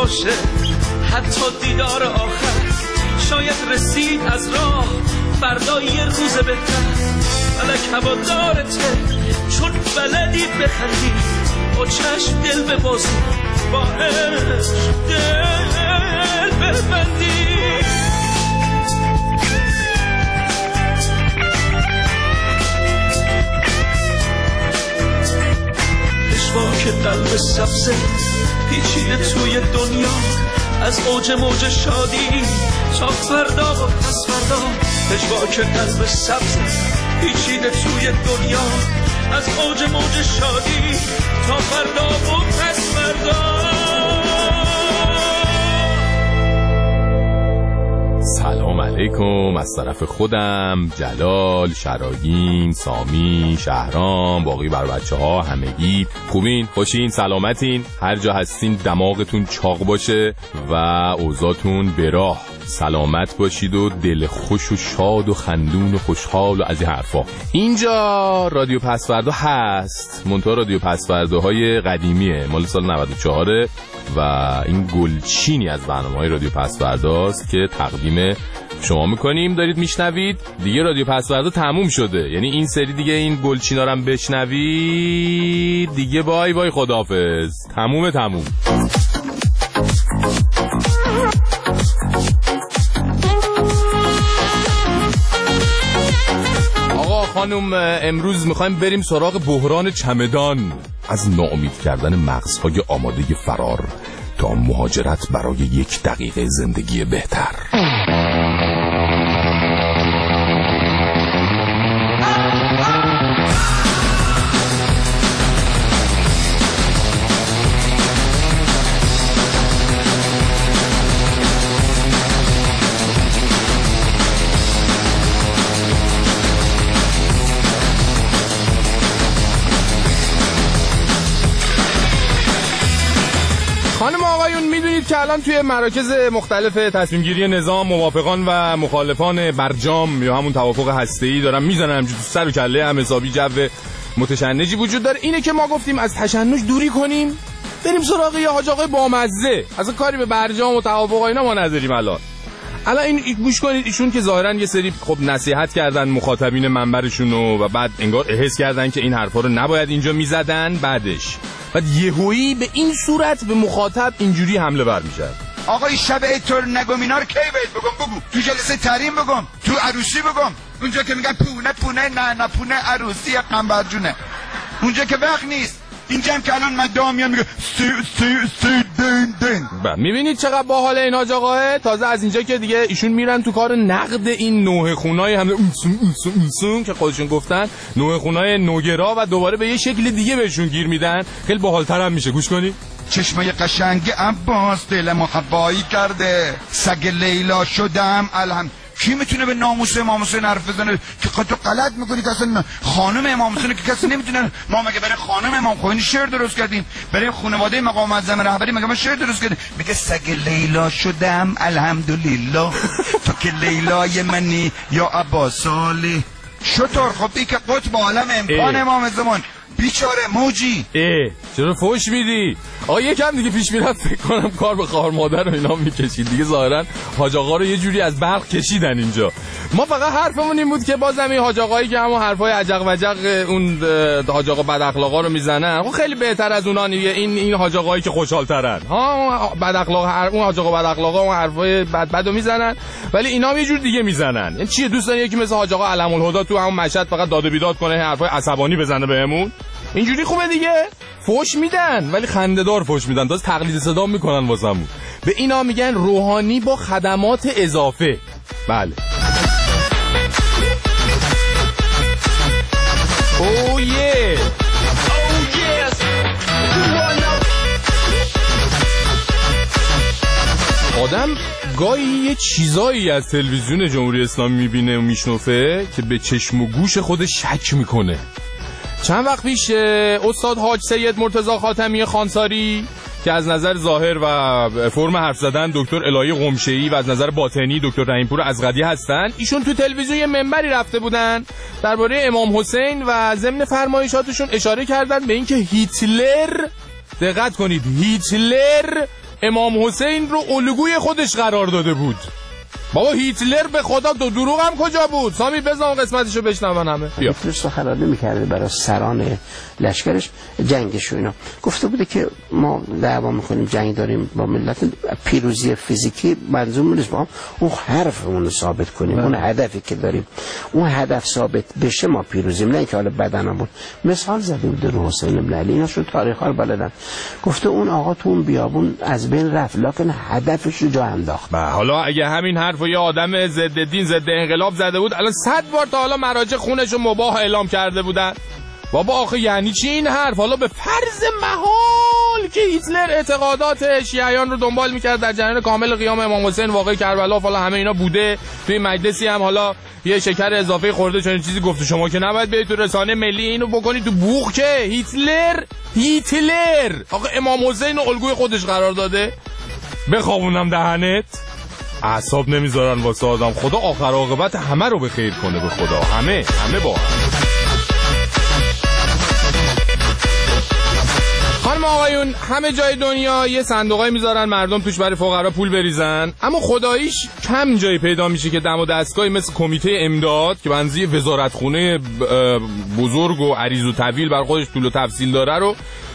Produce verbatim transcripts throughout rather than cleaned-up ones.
باشه، حتی دیدار آخر شاید رسید از راه، فردا یه روز بهتر. فلک هوادارته چون بلدی بخندی، با چشم دل ببازی، با عشق دل ببندی. پشواک قلب سبزه پیچیده توی دنیا، از اوج موج شادی تا فردا و پس فردا. پشواک قلب سبزه پیچیده توی دنیا، از اوج موج شادی تا فردا و پس فردا. سلام علیکم از طرف خودم، جلال، شراگین، سامی، شهرام، باقی بر بچه ها، همگی خوبین، خوشین، سلامتین، هر جا هستین دماغتون چاق باشه و اوضاعتون به راه، سلامت باشید و دل خوش و شاد و خندون و خوشحال و از این حرفا. اینجا رادیو پسوردا هست، منتها رادیو پسورداهای قدیمیه، مال سال نود و چهار و این گلچینی از برنامه‌های رادیو پسورداست که تقدیم شما میکنیم. دارید میشنوید، دیگه رادیو پسوردا تموم شده، یعنی این سری دیگه این گلچینا رو هم بشنوید دیگه بای بای خداحافظ، تمومه تموم. آقا خانم، امروز میخوایم بریم سراغ بحران چمدان، از ناامید کردن مغزهای آماده فرار تا مهاجرت برای یک دقیقه زندگی بهتر. خانم آقایون، میدونید که الان توی مراکز مختلف تصمیم گیری نظام موافقان و مخالفان برجام یا همون توافق هسته‌ای دارن میزنن همجوری تو سر و کله هم، حسابی جو متشنجی وجود داره. اینه که ما گفتیم از تشنج دوری کنیم، بریم سراغ یه حاج آقای بامزه. اصلا کاری به برجام و توافق اینا ما نداریم. الان الان این گوش کنید، ایشون که ظاهرا یه سری خب نصیحت کردن مخاطبین منبرشونو و بعد انگار احساس کردن که این حرفا رو نباید اینجا میزدن، بعدش بعد یهویی به این صورت به مخاطب اینجوری حمله بر میشه. آقا شب ایتور نگم اینا رو کی بهت بگم؟ بگو تو جلسه تحریم بگم، تو عروسی بگم، اونجا که میگن پونه پونه نه نه پونه عروسی قنبر جونه، اونجا که وقت نیست. اینجا هم که الان من دامیان میگه سی سی سی دین دین. میبینید چقدر باحال این حاج آقاه. تازه از اینجا که دیگه ایشون میرن تو کار نقد این نوه خونای هم اونسون اونسون اونسون که خودشون گفتن نوه خونای نوگرا و دوباره به یه شکل دیگه بهشون گیر میدن. خیلی باحال‌تر هم میشه. گوش کنید. چشمای قشنگ عباس دلمو هوایی کرده، سگ لیلا شدم الهم. کی میتونه به ناموس امام حسین حرف بزنه که تو غلط میکنی؟ که اصلا خانم امام حسین که کسی نمیتونه. ما مگه برای خانم امام خمینی شعر درست کردیم؟ برای خانواده مقام معظم رهبری مگه ما شعر درست کردیم؟ میگه سگ لیلا شدم الحمدلله، تو که لیلای منی یا عباسالی شطور. خب این که قطب عالم امکان امام زمان بیچاره موجی. اه چرا فوش میدی؟ آقا یکم دیگه پیش میرفت فکر کنم کار به خواهر مادر و اینا میکشید دیگه. ظاهرا حاج آقا رو یه جوری از برق کشیدن اینجا. ما فقط حرفمون این بود که بازم این حاج آقایی که همون حرفای عجق وجق اون حاج آقا بد اخلاقا رو میزنن، خب خیلی بهتر از اونان این این حاج آقایی که خوشحال‌ترن. ها بد اخلاق اون حاج آقا بد اخلاقا اون حرفای بد بدو میزنن، ولی اینا یه جور دیگه میزنن. این چیه دوستان؟ یکی مثل حاج آقا علم الهدی تو همون مشهد فقط داد و بیداد کنه، حرفای عصبانی بزنه بهمون. اینجوری خوبه دیگه. فوش میدن ولی خنده‌دار فوش میدن، داز تقلید صدا میکنن واسمون. به اینا میگن روحانی با خدمات اضافه. بله. اوه یه آدم گاهی یه چیزایی از تلویزیون جمهوری اسلامی میبینه و میشنفه که به چشم و گوش خودش شک میکنه. چند وقت پیش استاد حاج سید مرتضی خاتمی خانساری که از نظر ظاهر و فرم حرف زدن دکتر الهی قمشه‌ای و از نظر باطنی دکتر رحیمپور ازغدی هستن، ایشون تو تلویزیون یه منبری رفته بودن درباره امام حسین و ضمن فرمایشاتشون اشاره کردن به اینکه هیتلر، دقت کنید، هیتلر امام حسین رو الگوی خودش قرار داده بود. بابا هیتلر به خدا دو دروغ هم کجا بود؟ سامی بزن قسمتشو بشنون همه. بیا. هیتلر سخنرانی می‌کرده برای سران لشکرش جنگش و اینا. گفته بوده که ما دعوا می‌کنیم، جنگ داریم با ملت، پیروزی فیزیکی منظور نیست، ما اون حرفمون رو ثابت کنیم، اون هدفی که داریم اون هدف ثابت بشه ما پیروزیم، نه اینکه حالا بدنمون. مثال زده بود رو حسین بن علی، اینا شو تاریخ‌ها رو بلدن. گفته اون آقا تو اون بیابون از بین رفت لکن هدفش رو جا انداخت. حالا اگه همین حرف و یه آدم ضد دین ضد انقلاب زده بود الان صد بار تا حالا مراجع خونش رو مباح اعلام کرده بودن. بابا آخه یعنی چی این حرف؟ حالا به فرض محال که هیتلر اعتقادات شیعیان رو دنبال میکرد، در جریان کامل قیام امام حسین واقعی کربلا حالا همه اینا بوده، توی مجلسی هم حالا یه شکر اضافه خورده چون چیزی گفته، شما که نباید برید تو رسانه ملی اینو بکنید تو بوق که هیتلر هیتلر آخه امام حسین رو الگوی خودش قرار داده. بخوابونم دهنت، اعصاب نمیذارن واسه آدم. خدا آخر عاقبت همه رو به خیر کنه، به خدا همه همه با هم. خانم آقایون، همه جای دنیا یه صندوقای میذارن مردم توش برای فقرا پول بریزن، اما خداییش کم جایی پیدا میشه که دم و دستگاهی مثل کمیته امداد که بنزی وزارتخونه بزرگ و عریض و طویل بر خودش طول و تفصیل داره رو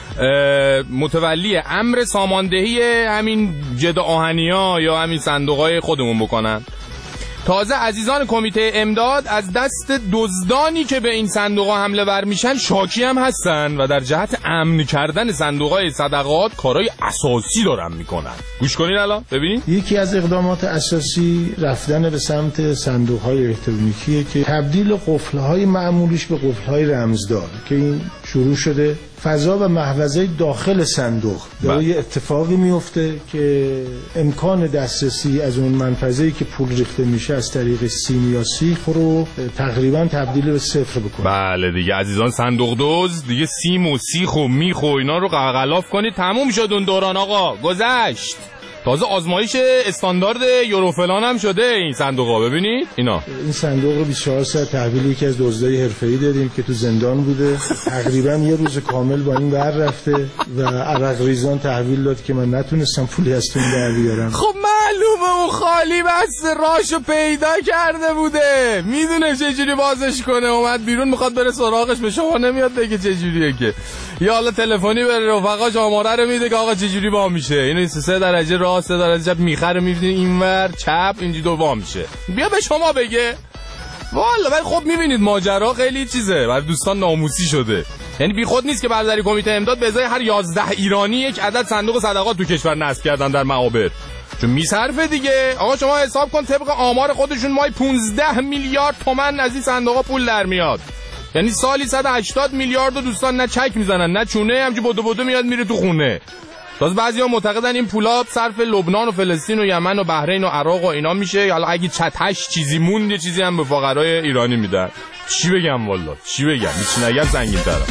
متولی امر ساماندهی همین جد آهنیا یا همین صندوقای خودمون بکنن. تازه عزیزان کمیته امداد از دست دزدانی که به این صندوقا حمله ور میشن شاکی هم هستن و در جهت امن کردن صندوقای صدقات کارهای اساسی دارن میکنن. گوش کنین الان ببینید. یکی از اقدامات اساسی رفتن به سمت صندوقهای الکترونیکیه که تبدیل قفل‌های معمولیش به قفل‌های رمزدار که این شروع شده. فضا و محفظه داخل صندوق داره یه اتفاقی میفته که امکان دسترسی از اون منفذه‌ای که پول ریخته میشه از طریق سیم یا سیخ رو تقریبا تبدیل به صفر بکنه. بله دیگه عزیزان صندوق دوز دیگه سیم و سیخ و میخ و اینا رو غلاف کنید، تموم شد اون دوران آقا، گذشت. تازه آزمایش استاندارد یوروفلان هم شده این صندوقا. ببینید اینا، این صندوق رو بیست و چهار ساعت تحویل یکی از دزدای حرفه‌ای دادیم که تو زندان بوده، تقریبا یه روز کامل با این ور رفته و عرق ریزان تحویل داد که من نتونستم پولی از تون در بیارم. خب معلومه اون خالی بس راشو پیدا کرده بوده، میدونه چجوری بازش کنه، اومد بیرون میخواد بره سراغش، به شما نمیاد بگه چجوریه که، یا حالا تلفنی به رفقاش آماره رو میده که آقا چجوری با میشه، اینو سه درجه راست سه درجه چپ میخره میبینید اینور چپ اینجوری دو وا میشه، بیا به شما بگه. والا ولی خب میبینید ماجرا خیلی چیزه، برای دوستان ناموسی شده. یعنی بی خود نیست که برادری کمیته امداد به ازای هر یازده ایرانی یک عدد صندوق صدقات تو کشور نصب کردن در معابر، چون میصرفه دیگه. آقا شما حساب کن طبق آمار خودشون مای پانزده میلیارد تومان از این صندوقا پول در میاد، یعنی سالی صد و هشتاد میلیارد دوستان نه چک میزنن نه چونه، همجوری بدو بدو میاد میره تو خونه. تازه بعضیا معتقدن این پولا صرف لبنان و فلسطین و یمن و بحرین و عراق و اینا میشه، حالا اگه چتش چیزی موند یه چیزی هم به فقرای ایرانی میدن. چی بگم والا چی بگم، هیچ نگم سنگین تره.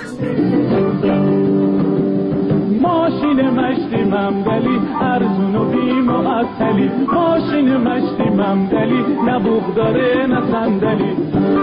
ماشین مشتی ممدلی ارزون و بی معطلی، ماشین مشتی ممدلی نه بوق داره نه صندلی.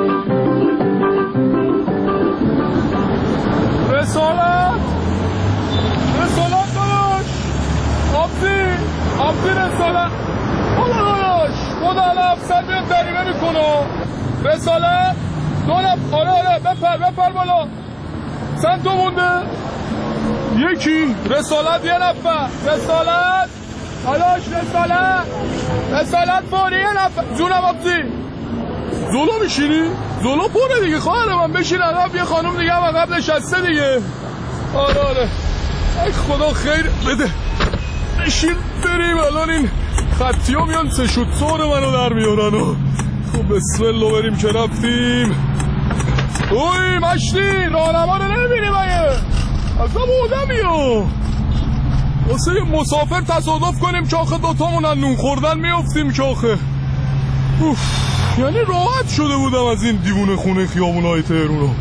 رسالت رسالت داداش، آبزی آبزی رسالت خدا داداش، خدا الافصل بیاد دریمه میکنه. رسالت دو نفر، آره آره بپر بپر بالا، چند تو مونده؟ یکی رسالت یه نفر، رسالت داداش رسالت رسالت فوری یه نفر. جونم آبزی زولو میشینی؟ زولو پره دیگه خواهر من، بشین عقب، یه خانم دیگه هم عقب نشسته دیگه. آره آره ای خدا خیر بده، بشین بریم. الان این خطی ها میان سه شد سور منو در میارن و خب بسم الله بریم که رفتیم. اوی مشتی راهنما رو نمیبینی مگه؟ اصلا بودمی ها واسه یه مسافر تصادف کنیم که آخه دوتامون از نون خوردن میافتیم که آخه اوف، یعنی راحت شده بودم از این دیوونه خونه خیابونای تهرونو.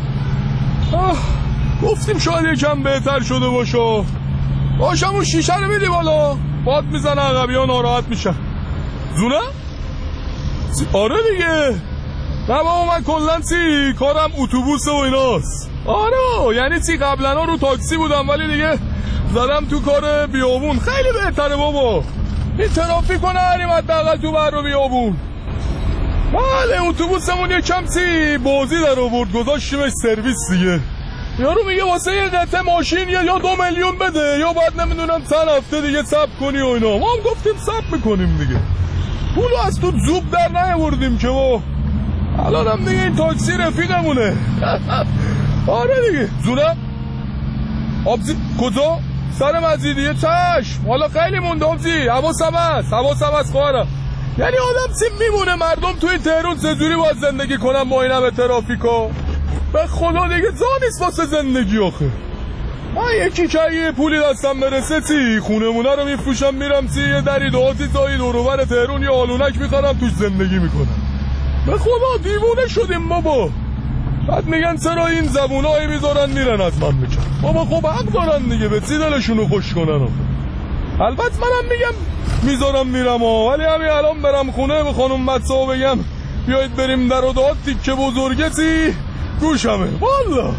گفتیم شاید یکم بهتر شده باشه. باشم اون شیشه رو میدی بالا، باد میزنه عقبی ها ناراحت میشن. زونه؟ آره دیگه نه بابا من کلن چی کارم اتوبوس و ایناست. آره یعنی چی قبلا ها رو تاکسی بودم ولی دیگه زدم تو کار بیابون. خیلی بهتره بابا، این ترافیک رو نهاریم حداقل تو بر رو بیابون. بله اتوبوسمون یکم چی بازی در آورد، گذاشتیمش سرویس دیگه. یارو میگه واسه یه قطعه ماشین یا دو میلیون بده یا بعد نمیدونم چند هفته دیگه صبر کنی و اینا. ما هم گفتیم صبر میکنیم دیگه، پولو از تو زوب در نیاوردیم که با الان هم دیگه این تاکسی رفیقمونه. آره دیگه زونه آبزی کجا؟ سر مزیدیه چشم. حالا خیلی مونده آبزی، حواسم هست حواسم هست خواهرم. یعنی آدم چی میمونه مردم توی تهران چجوری باید زندگی کنن با این همه ترافیکا؟ به خدا دیگه جا نیست واسه زندگی آخه. من یکی که یه پولی دستم برسه چی خونمونه رو میفروشم میرم چی یه دری دهاتی تایی دوروبر تهران یه آلونک میخرم توش زندگی میکنم. به خدا دیوونه شدیم بابا. بعد میگن چرا این زبونایی میذارن میرن از من میکن. بابا خب حق دارن دیگه، به چی دلشونو خوش کنن آخه. البته منم میگم میذارم میرم ها، ولی همین الان برم خونه به خانم مدسا بگم بیایید بریم در و داد تیکه بزرگه چی گوشمه والا.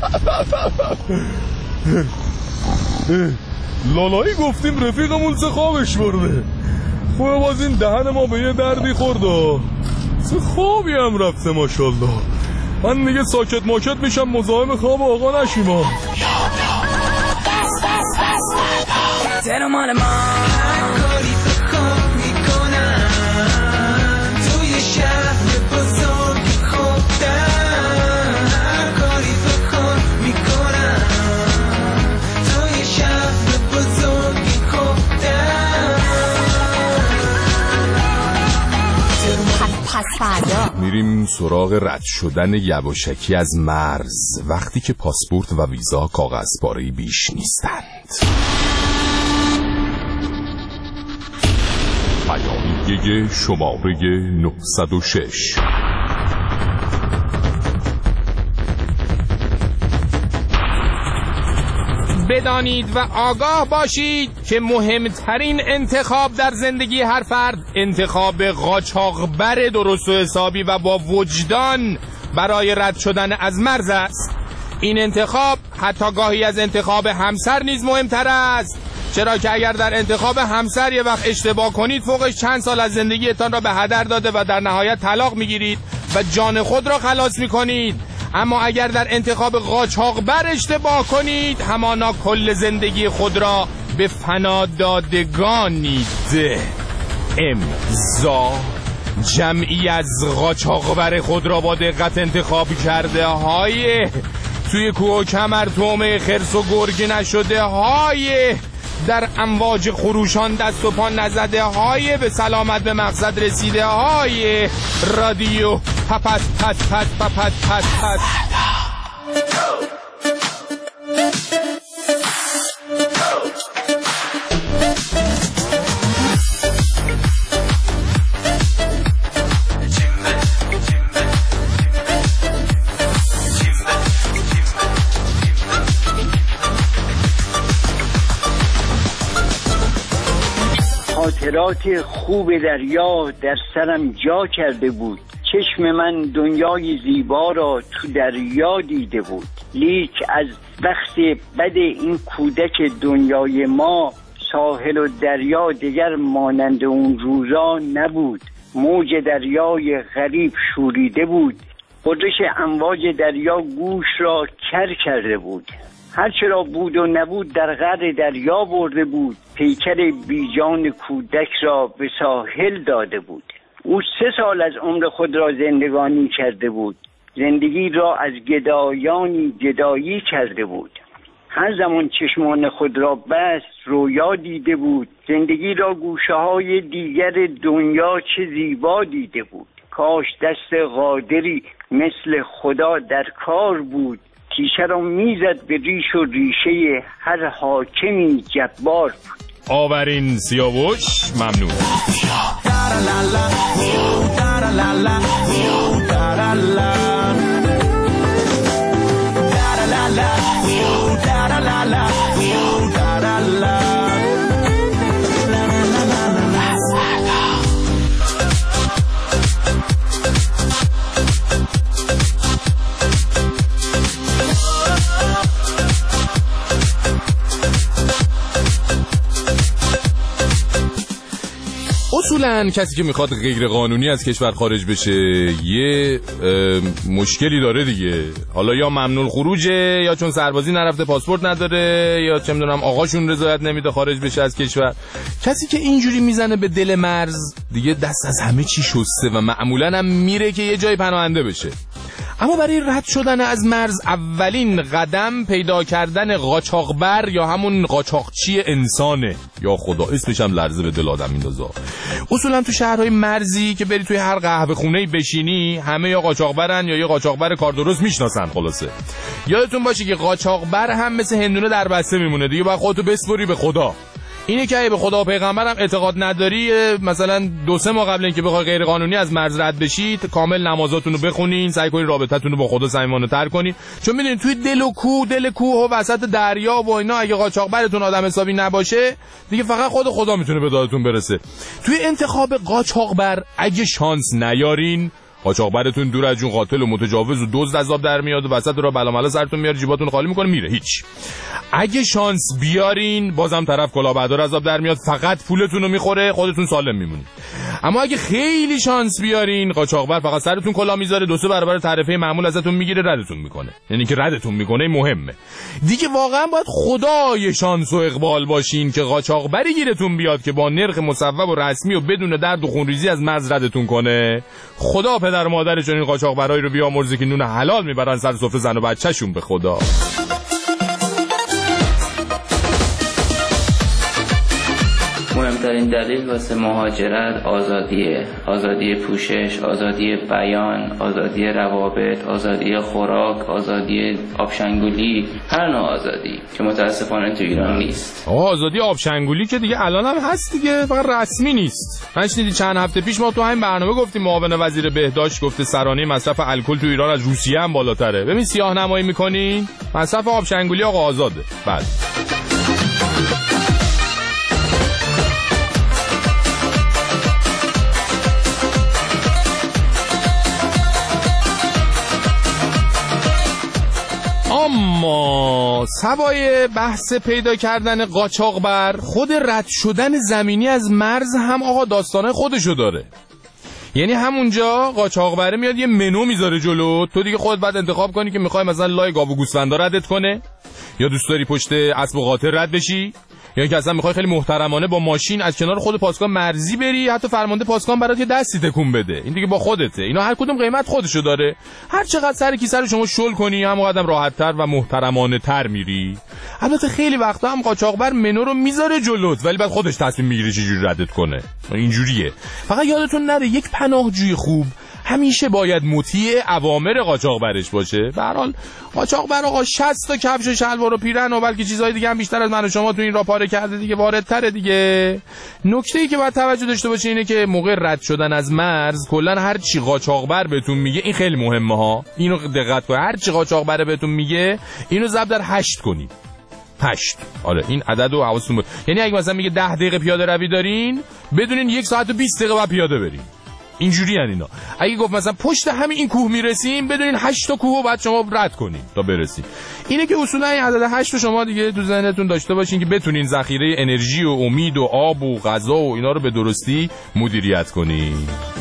لالایی گفتیم رفیقمون چه خوابش برده. خوبه باز این دهن ما به یه دردی خورده، چه خوابی هم رفته ماشالله. من دیگه ساکت ماکت میشم مزاحم خواب آقا نشیم ها. تهران مال ما هر کاری بخوام میکنم، توی شهر بزرگ خودم هر کاری بخوام میکنم، توی شهر بزرگ خودم. پس فردا میریم سراغ رد شدن یواشکی از مرز وقتی که پاسپورت و ویزا کاغذپاره‌ای بیش نیستند. پیامیه شماره نهصد و شش. بدانید و آگاه باشید که مهمترین انتخاب در زندگی هر فرد انتخاب قاچاقبر درست و حسابی و با وجدان برای رد شدن از مرز است. این انتخاب حتی گاهی از انتخاب همسر نیز مهمتر است، چرا که اگر در انتخاب همسر یه وقت اشتباه کنید فوقش چند سال از زندگیتان را به هدر داده و در نهایت طلاق میگیرید و جان خود را خلاص میکنید. اما اگر در انتخاب قاچاقبر اشتباه کنید همانا کل زندگی خود را به فنا دادگانید. امضا. جمعی از قاچاقبر خود را با دقت انتخاب کرده های توی کوه و کمر تومه خرس و گرگ نشده های در امواج خروشان دست و پا نزده های به سلامت به مقصد رسیده های رادیو پپت پت پت پپت پت پت. خاطرات خوب دریا در سرم جا کرده بود. چشم من دنیای زیبا را تو دریا دیده بود، لیک از وقت بد این کودک دنیای ما ساحل و دریا دیگر مانند اون روزا نبود. موج دریای غریب شوریده بود، غرش امواج دریا گوش را کر کرده بود. هرچرا بود و نبود در غر دریا برده بود، پیکر بیجان کودک را به ساحل داده بود. او سه سال از عمر خود را زندگانی کرده بود، زندگی را از گدایانی گدایی کرده بود. هر زمان چشمان خود را بست رویا دیده بود، زندگی را گوشه های دیگر دنیا چه زیبا دیده بود. کاش دست قادری مثل خدا در کار بود، تیشه را میزد به ریش و ریشه هر حاکمی جبار بود. آورین سیاوش ممنون. اصولا کسی که میخواد غیر قانونی از کشور خارج بشه یه مشکلی داره دیگه. حالا یا ممنوع خروجه، یا چون سربازی نرفته پاسپورت نداره، یا چه میدونم آقاشون رضایت نمیده خارج بشه از کشور. کسی که اینجوری میزنه به دل مرز دیگه دست از همه چی شسته و معمولا هم میره که یه جای پناهنده بشه. اما برای رد شدن از مرز اولین قدم پیدا کردن قاچاقبر یا همون قاچاقچی انسانه. یا خدا اسمش هم لرزه به دل آدم میندازه. اصولا تو شهرهای مرزی که بری توی هر قهوه خونه‌ای بشینی همه یا قاچاقبرن یا یه قاچاقبر کار درست میشناسن. خلاصه یادتون باشه که قاچاقبر هم مثل هندونه در بسته میمونه دیگه، باید خودتو بسپری به خدا. اینه که اگه به خدا و پیغمبرم اعتقاد نداری، مثلا دو سه ماه قبل اینکه بخوای غیر قانونی از مرز رد بشید کامل نمازاتون رو بخونین، سعی کنین رابطتون رو با خدا صمیمانه تر کنین، چون میدونین توی دل و کوه دل کوه و وسط دریا و اینا اگه قاچاقبرتون آدم حسابی نباشه دیگه فقط خود خدا میتونه به دادتون برسه. توی انتخاب قاچاقبر اگه شانس نیارین، قاچاقبرتون دور از جون قاتل و متجاوز و دزد عذاب در میاد و وسط را بلاملا سرتون میاره، جیباتون خالی میکنه میره، هیچ. اگه شانس بیارین بازم طرف کلاهبردار عذاب در میاد، فقط پولتون رو میخوره، خودتون سالم میمونید. اما اگه خیلی شانس بیارین قاچاقبر فقط سرتون کلاه میذاره، دو سه برابر تعرفه معمول ازتون میگیره، ردتون میکنه. یعنی که ردتون میکنه مهمه دیگه. واقعا باید خدای شانس و اقبال باشین که قاچاقبری گیرتون بیاد که با نرخ مصوب و رسمی و بدون درد و خونریزی از مرز ردتون کنه. خدا پدر و مادر چنین قاچاقبرایی رو بیامرزه که نون حلال میبرن سر سفره زن و بچه‌شون. به خدا. مهمترین دلیل واسه مهاجرت آزادیه. آزادی پوشش، آزادی بیان، آزادی روابط، آزادی خوراک، آزادی آبشنگولی، هر نوع آزادی که متاسفانه تو ایران نیست. آه آزادی آبشنگولی که دیگه الان هم هست دیگه، فقط رسمی نیست. من شنیدی چند هفته پیش ما تو همین برنامه گفتیم معاون وزیر بهداشت گفته سرانه مصرف الکل تو ایران از روسیه هم بالاتره. ببین سیاه نمایی میکنین، مصرف آبشنگولی آقا آزاده. بعد اما سوای بحث پیدا کردن قاچاقبر، خود رد شدن زمینی از مرز هم آقا داستانه خودشو داره. یعنی همونجا قاچاقبره میاد یه منو میذاره جلو، تو دیگه خودت بعد انتخاب کنی که میخوای مثلا لای گاو و گوسفندا ردت کنه، یا دوست داری پشت اسب و قاطر رد بشی، یا اینکه اصلا میخوای خیلی محترمانه با ماشین از کنار خود پاسگاه مرزی بری، حتی فرمانده پاسگاه برات یه دستی تکون بده. این دیگه با خودته. اینا هر کدوم قیمت خودشو داره. هر چقدر سر کیسه رو شما شل کنی هم قدم راحت‌تر و محترمانه تر میری. البته خیلی وقتا هم قاچاقبر منو رو میذاره جلوت ولی بعد خودش تصمیم میگیره چجوری ردت کنه. اینجوریه. فقط یادتون نره یک پناهجوی خوب همیشه باید مطیع اوامر قاچاقبرش باشه. به هر حال قاچاقبر آقا شصت تا کفش و شلوار و پیرن و بلکه چیزهای دیگه هم بیشتر از من و شما تو این راه پاره کرده دیگه، واردتره دیگه. نکته‌ای که باید توجه داشته باشی اینه که موقع رد شدن از مرز کلا هر چی قاچاقبر بهتون میگه این خیلی مهمه ها. اینو دقت کنید، هر چی قاچاقبر بهتون میگه اینو ضرب در هشت کنید. هشت. آره این عدد رو حواستون باشه. یعنی اگه مثلا میگه ده دقیقه پیاده روی دارین، بدونین یک ساعت و بیست دقیقه بعد پیاده برین. اینجوری ان اینا. اگه گفت مثلا پشت همین این کوه میرسیم، بدونین هشت تا کوه بعد شما رد کنین تا برسید. اینه که اصولا این عدد هشت رو شما دیگه تو ذهنتون داشته باشین که بتونین ذخیره انرژی و امید و آب و غذا و اینا رو به درستی مدیریت کنین.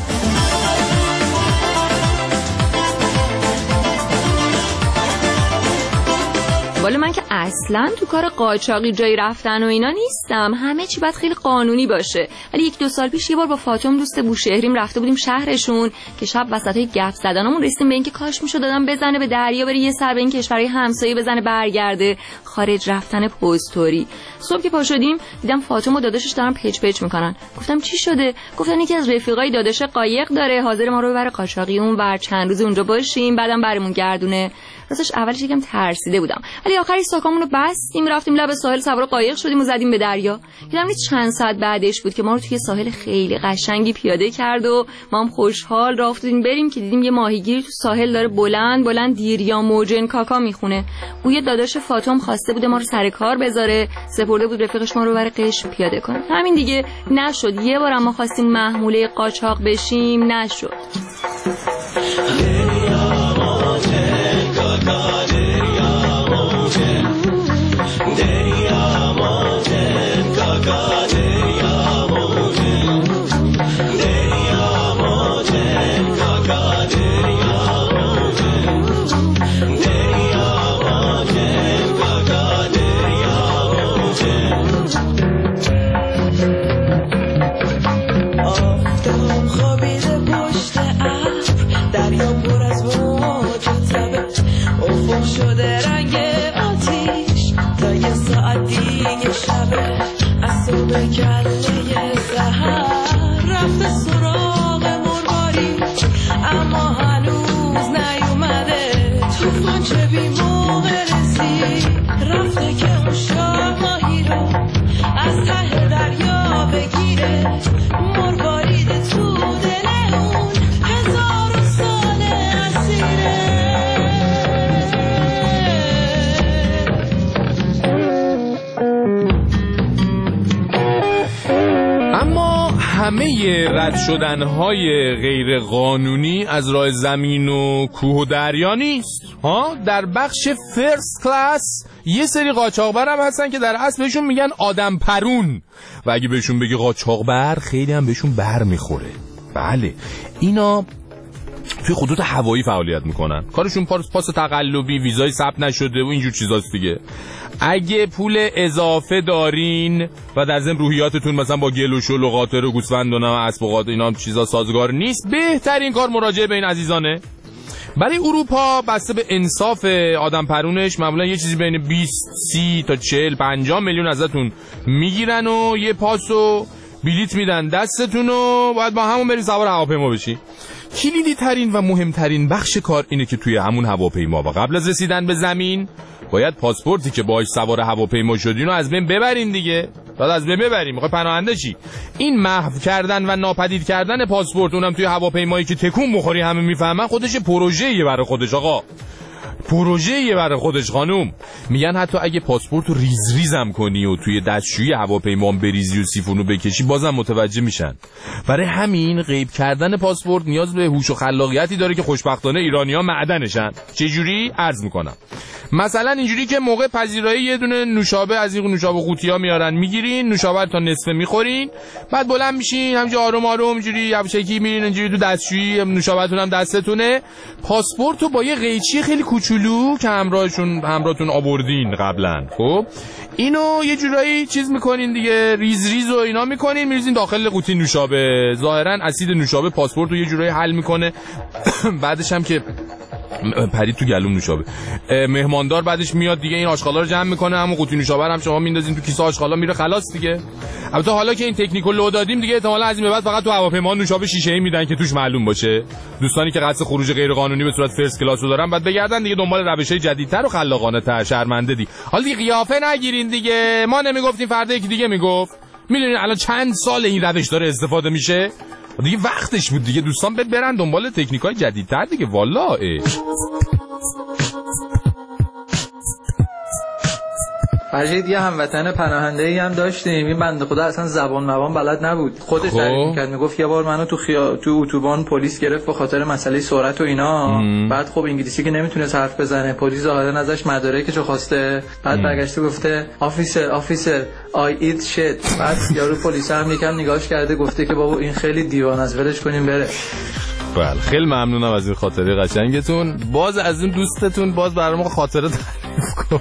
ولی من که اصلا تو کار قاچاقی جایی رفتن و اینا نیستم. همه چی باید خیلی قانونی باشه. ولی یک دو سال پیش یه بار با فاطمه دوست بوشهریم رفته بودیم شهرشون که شب وسطای گپ زدنمون رسیدیم به اینکه کاش میشد دادم بزنه به دریا بره یه سر به این کشورهای همسایه بزنه برگرده. خارج رفتن پستوری. صبح که پا شدیم دیدم فاطمه و داداشش دارن پچ پچ میکنن. گفتم چی شده؟ گفتن یکی از رفیقای داداش قایق داره، حاضر ما رو ببره قاچاقی اون ور چند روز اونجا باشیم، بعدم برمون گردونه. راستش اولش یکم ترسیده بودم ولی آخری ساکامون رو بستیم، رفتیم لب ساحل، سوار قایق شدیم و زدیم به دریا. دیدم چند ساعت بعدش بود که ما رو توی ساحل خیلی قشنگی پیاده کرد و ما هم خوشحال راه افتادیم بریم که دیدیم یه ماهیگیری تو ساحل داره بلند بلند دیریا موجن کاکا میخونه. بوی داداش فاطم خواسته بوده ما رو سر کار بذاره، سپرده بود رفیقش ما رو بر قشم پیاده کنه. همین دیگه نشد. یه بار ما خواستیم محموله قاچاق بشیم، نشد. همه رد شدنهای غیر قانونی از راه زمین و کوه و دریا نیست ها. در بخش فرست کلاس یه سری قاچاقبر هم هستن که در اصل بهشون میگن آدم پرون و اگه بهشون بگی قاچاقبر خیلی هم بهشون بر میخوره. بله اینا توی خطوط هوایی فعالیت میکنن، کارشون پاس پاس تقلبی، ویزای ثبت نشده و اینجور چیزاست دیگه. اگه پول اضافه دارین و در ضمن روحیاتتون مثلا با گل و شل و قاطر و گوسفند و اسب و قاطر اینا هم چیزا سازگار نیست، بهترین کار مراجعه به این عزیزانه. برای اروپا بسته به انصاف آدم پرونش معمولا یه چیزی بین بیست سی تا چهل پنجاه میلیون ازتون میگیرن و یه پاس و بلیت میدن دستتون و باید با همون برید سوار هواپیما بشی. کلیدی ترین و مهمترین بخش کار اینه که توی همون هواپیما و قبل از رسیدن به زمین باید پاسپورتی که باهاش سوار هواپیما شدین رو از بین ببرین دیگه. بعد از بین ببرین میخوای پناهنده چی؟ این محو کردن و ناپدید کردن پاسپورت، اونم توی هواپیمایی که تکون بخوری همه میفهمن، خودش پروژه‌ایه برای خودش آقا. پروژه‌ایه برای خودش خانوم. میگن حتی اگه پاسپورت رو ریز ریزم کنی و توی دستشویی هواپیما بریزی و سیفونو بکشی بازم متوجه میشن. برای همین غیب کردن پاسپورت نیاز به هوش و خلاقیتی داره که خوشبختانه ایرانی‌ها معدنشن. چه جوری عرض میکنم؟ مثلا اینجوری که موقع پذیرایی یه دونه نوشابه از این نوشابه قوطی‌ها میارن، میگیرین نوشابه تا نصفه میخورین، بعد بلند میشین همینجوری آروم آروم اینجوری یواشکی میرین اینجوری تو دستشویی، نوشابه‌تون هم دستتونه، پاسپورتو با یه قیچی خیلی کوچولو که همراهشون همراهتون آوردین قبلا، خب اینو یه جورایی چیز میکنین دیگه، ریز ریز و اینا میکنین میریزین داخل قوطی نوشابه. ظاهرا اسید نوشابه پاسپورتو یه جورایی حل میکنه. بعدش هم که پرید تو گلوم نوشابه، مهماندار بعدش میاد دیگه این آشغالا رو جمع میکنه، همون قوطی نوشابه هم شما میندازین تو کیسه آشغالا میره خلاص دیگه. البته حالا که این تکنیکو لو دادیم دیگه احتمالاً از این به بعد فقط تو هواپیما نوشابه شیشه‌ای میدن که توش معلوم باشه. دوستانی که قصد خروج غیر قانونی به صورت فرست کلاس رو دارن بعد بگردن دیگه دنبال روش‌های جدیدتر و خلاقانه تر. شرمنده دی. حالا دیگه قیافه نگیرین دیگه، ما نمیگفتیم فردا یکی دیگه میگفت. میدونین الان چند سال این روش داره استفاده میشه؟ دیگه وقتش بود دیگه دوستان برن دنبال تکنیک‌های جدیدتر دیگه. والا فرشید یه هموطن پناهنده‌ای هم داشتیم، این بنده خدا اصلا زبان مبان بلد نبود، خودش تعریف می‌کرد، میگفت یه بار منو تو خیا... تو اتوبان پلیس گرفت به خاطر مسئله سرعت و اینا. ام. بعد خب انگلیسی که نمیتونه حرف بزنه، پلیس ظاهرا ازش مدارکشو خواسته، بعد برگشته گفته آفیسر آفیسر آی ایت شت. بعد یارو پلیس هم یکم نگاهش کرده گفته که بابا این خیلی دیوانه است، ولش کنیم بره. بله خیلی ممنونم از این خاطره قشنگتون. باز از این دوستتون باز برام خاطره تعریف کن.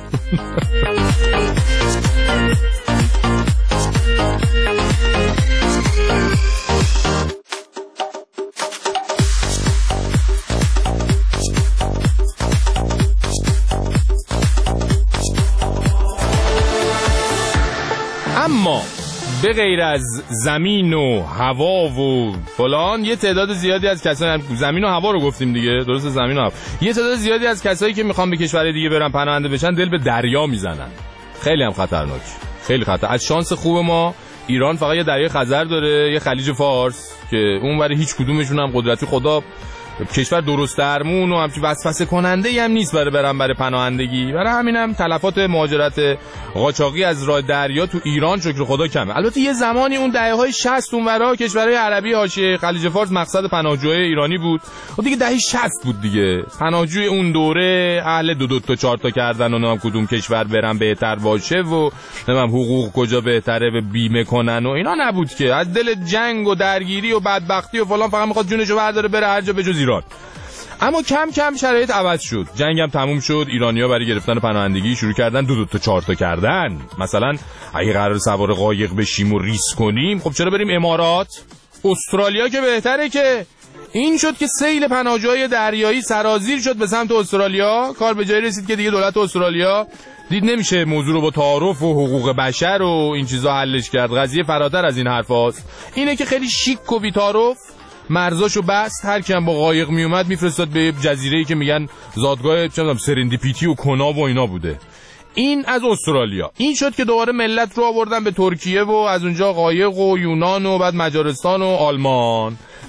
اما به غیر از زمین و هوا و فلان یه تعداد زیادی از کسایی، زمین و هوا رو گفتیم دیگه، درسته زمین و هوا، یه تعداد زیادی از کسایی که میخوان به کشور دیگه برن پناهنده بشن دل به دریا میزنن. خیلی هم خطرناک، خیلی خطر. از شانس خوب ما ایران فقط یه دریای خزر داره، یه خلیج فارس که اون برای هیچ کدومشون هم قدرتی خدا کشور درست درمون و همچین وسوسه کننده ای هم نیست برای برن برای پناهندگی. برای همینم تلفات مهاجرت قاچاقی از راه دریا تو ایران شکر خدا کمه. البته یه زمانی اون دهه‌های شصت اونورا کشورهای عربی حاشیه خلیج فارس مقصد پناهجوهای ایرانی بود و دیگه دهه شصت بود دیگه. پناهجوی اون دوره اهل دو دو تا چهار تا کردن و نام کدوم کشور برن بهتر باشه و نمیدونم حقوق کجا بهتره به بیمه کنن و اینا نبود که. از دل جنگ و درگیری و بدبختی و فلان فقط میخواد جونشو برداره بره هر جا بجز ایران. اما کم کم شرایط عوض شد، جنگم تموم شد، ایرانی‌ها برای گرفتن پناهندگی شروع کردن دو دو تا چهار تا کردن. مثلا اگه قرار سوار قایق بشیم و ریسک کنیم خب چرا بریم امارات؟ استرالیا که بهتره. که این شد که سیل پناهجوهای دریایی سرازیر شد به سمت استرالیا. کار به جایی رسید که دیگه دولت استرالیا دید نمیشه موضوع رو با تعارف و حقوق بشر و این چیزا حلش کرد. قضیه فراتر از این حرفاست. اینه که خیلی شیک و بی تعارف مرزاشو بست، هر کی هم با قایق می اومد میفرستاد به جزیره‌ای که میگن زادگاه چه می‌دونم سرندیپیتی و کناب و اینا بوده. این از استرالیا. این شد که دوباره ملت رو آوردن به ترکیه و از اونجا قایق و یونان و بعد مجارستان و آلمان.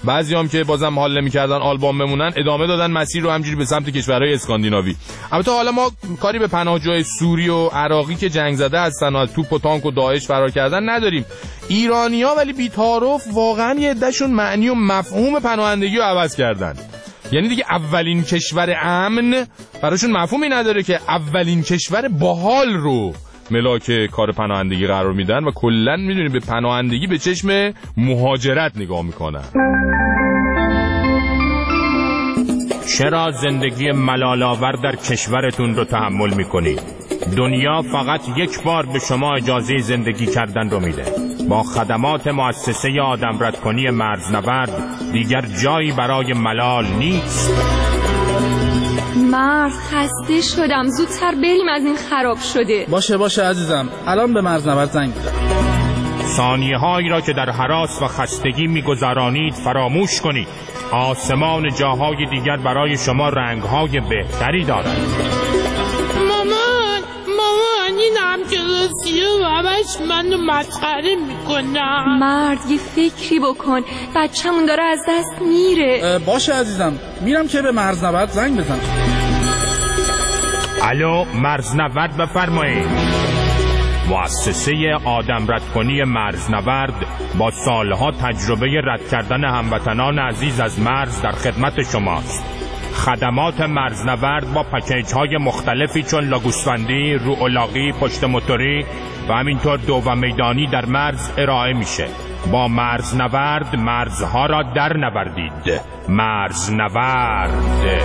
بعضیام که بازم حال نمی‌کردن آلبان بمونن ادامه دادن مسیر رو همجوری به سمت کشورهای اسکاندیناوی. البته حالا ما کاری به پناهجوهای سوری و عراقی که جنگ زده هستن و از توپ و تانک و داعش فرار کردن نداریم. ایرانی‌ها ولی بی‌تعارف واقعا یه عده‌شون معنی و مفهوم پناهندگی رو عوض کردن. یعنی دیگه اولین کشور امن براشون مفهومی نداره که اولین کشور باحال رو ملاک کار پناهندگی قرار میدن و کلن میدونی به پناهندگی به چشم مهاجرت نگاه میکنن. چرا زندگی ملال‌آور در کشورتون رو تحمل میکنید؟ دنیا فقط یک بار به شما اجازه زندگی کردن رو میده. با خدمات مؤسسه آدمردکنی مرزنورد دیگر جایی برای ملال نیست. مرد خسته شدم، زودتر بریم از این خراب شده. باشه باشه عزیزم، الان به مرزنورد زنگ میزنم. ثانیه هایی را که در هراس و خستگی میگذرانید فراموش کنید. آسمان جاهای دیگر برای شما رنگهای بهتری دارد. مامان مامان این هم که رسیه و همش منو مسخره میکنم. مرد یه فکری بکن، بچه‌مون داره از دست میره. باشه عزیزم، میرم که به مرزنورد زنگ بزنم. الو مرزنورد بفرمایید. مؤسسه آدمردکنی مرزنورد با سالها تجربه رد کردن هموطنان عزیز از مرز در خدمت شماست. خدمات مرزنورد با پکیج های مختلفی چون لاگوسفندی، رو الاغی، پشت موتوری و همینطور دو و میدانی در مرز ارائه میشه. با مرزنورد مرزها را در نوردید. مرزنورد.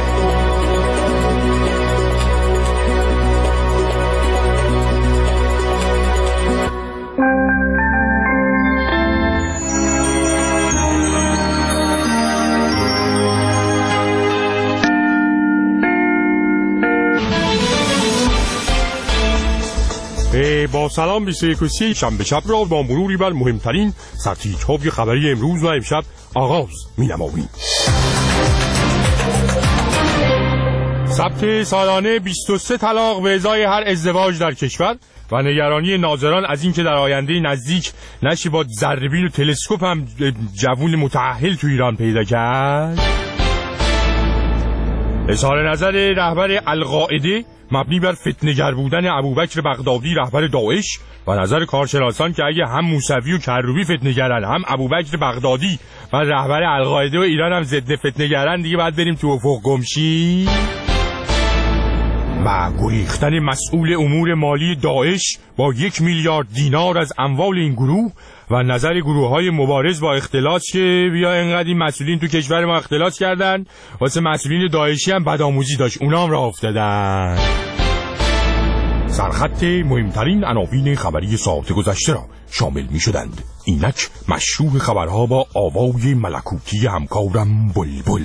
با سلام بیست و یک و سی شنبه شب را با مروری بر مهمترین سرتیترهای خبری امروز و امشب آغاز می نماییم. ثبت سالانه بیست و سه طلاق به ازای هر ازدواج در کشور و نگرانی ناظران از این که در آینده نزدیک نشه با ذره‌بین و تلسکوپ هم جوون متأهل تو ایران پیدا کرد. اظهار نظر رهبر القاعده مبنی بر فتنه‌گر بودن ابوبکر بغدادی رهبر داعش و نظر کارشناسان که اگه هم موسوی و کروبی فتنه‌گرن هم ابوبکر بغدادی و رهبر القاعده و ایران هم ضد فتنه‌گرن، دیگه باید بریم تو افق گمشی. و گریختن مسئول امور مالی داعش با یک میلیارد دینار از اموال این گروه و نظر گروه های مبارز با اختلاس که بیا اینقدر این مسئولین تو کشور ما اختلاس کردن، واسه مسئولین داعشی هم بدآموزی داشت، اونا هم راه افتادن. سرخط مهمترین عناوین خبری ساعت گذشته را شامل می شدند. اینک مشروع خبرها با آوای ملکوتی همکارم بلبل.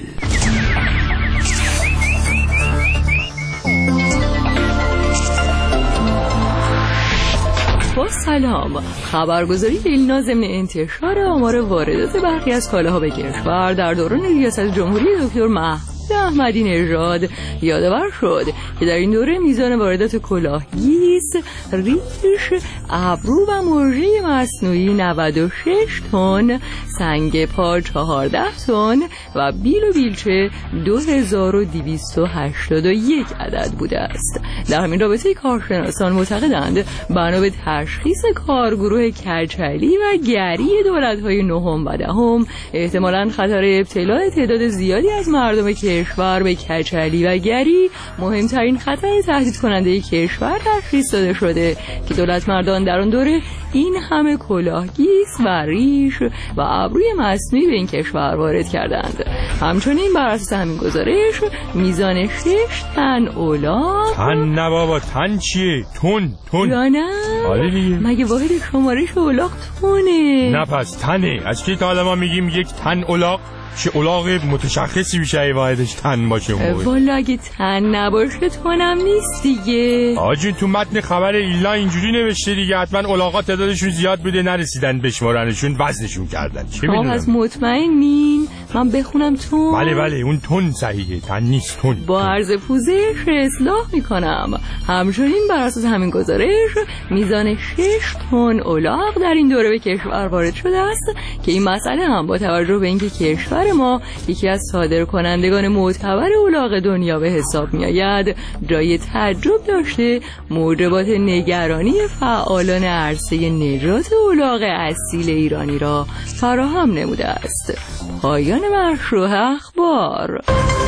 با سلام، خبرگزاری ایلنا ضمن انتشار آمار واردات برخی از کالاها به کشور در دوران ریاست جمهوری دکتر مهدی احمدی نژاد یادآور شد که در این دوره میزان واردات کلاه گیس، ریش، ابرو و مژه مصنوعی نود و شش تن، سنگ پا چهارده تن و بیل و بیلچه دو هزار و دویست و هشتاد و یک عدد بوده است. در همین رابطه کارشناسان معتقدند بنا به تشخیص کارگروه کچلی و گری دولت‌های نهم و دهم احتمالاً خطر ابتلاع تعداد زیادی از مردم کشور به کچلی و گری مهمترین خطر تهدید کننده کشور تشخیص داده شده که دولت مردان در آن دوره این همه کلاهگیس و ریش و ابروی مصنوعی به این کشور وارد کردند. همچنین بر اساس همین گزارش میزان شش تن الاغ تن نه بابا، تن چیه؟ تن تن یا نه؟ آره دیگه، مگه واحد شمارش الاغ تونه؟ نه پس تنه. از کی تا حالا ما میگیم یک تن الاغ چه الاغ متشخصی میشه ای واحدش تن باشه؟ والا اگه تن نباشه تونم نیست دیگه. آجون تو متن خبر ایلنا اینجوری نوشته دیگه، حتما الاغا تعدادشون زیاد بوده نرسیدن بشمارنشون وزنشون کردن. چه میدونم؟ پس مطمئنین من بخونم تون؟ بله بله اون تون صحیحه، تن نیست تون. با عرض پوزش اصلاح میکنم. همچنین بر اساس همین گزارش میزان شش تن الاغ در این دوره به کشور وارد شده است که این مسئله هم با توجه به اینکه کشور ما یکی از صادرکنندگان معتبر الاغ دنیا به حساب میآید جای تعجب داشته موجبات نگرانی فعالان عرصه نجات الاغ اصیل ایرانی را فراهم نموده است. پایان مشروع اخبار.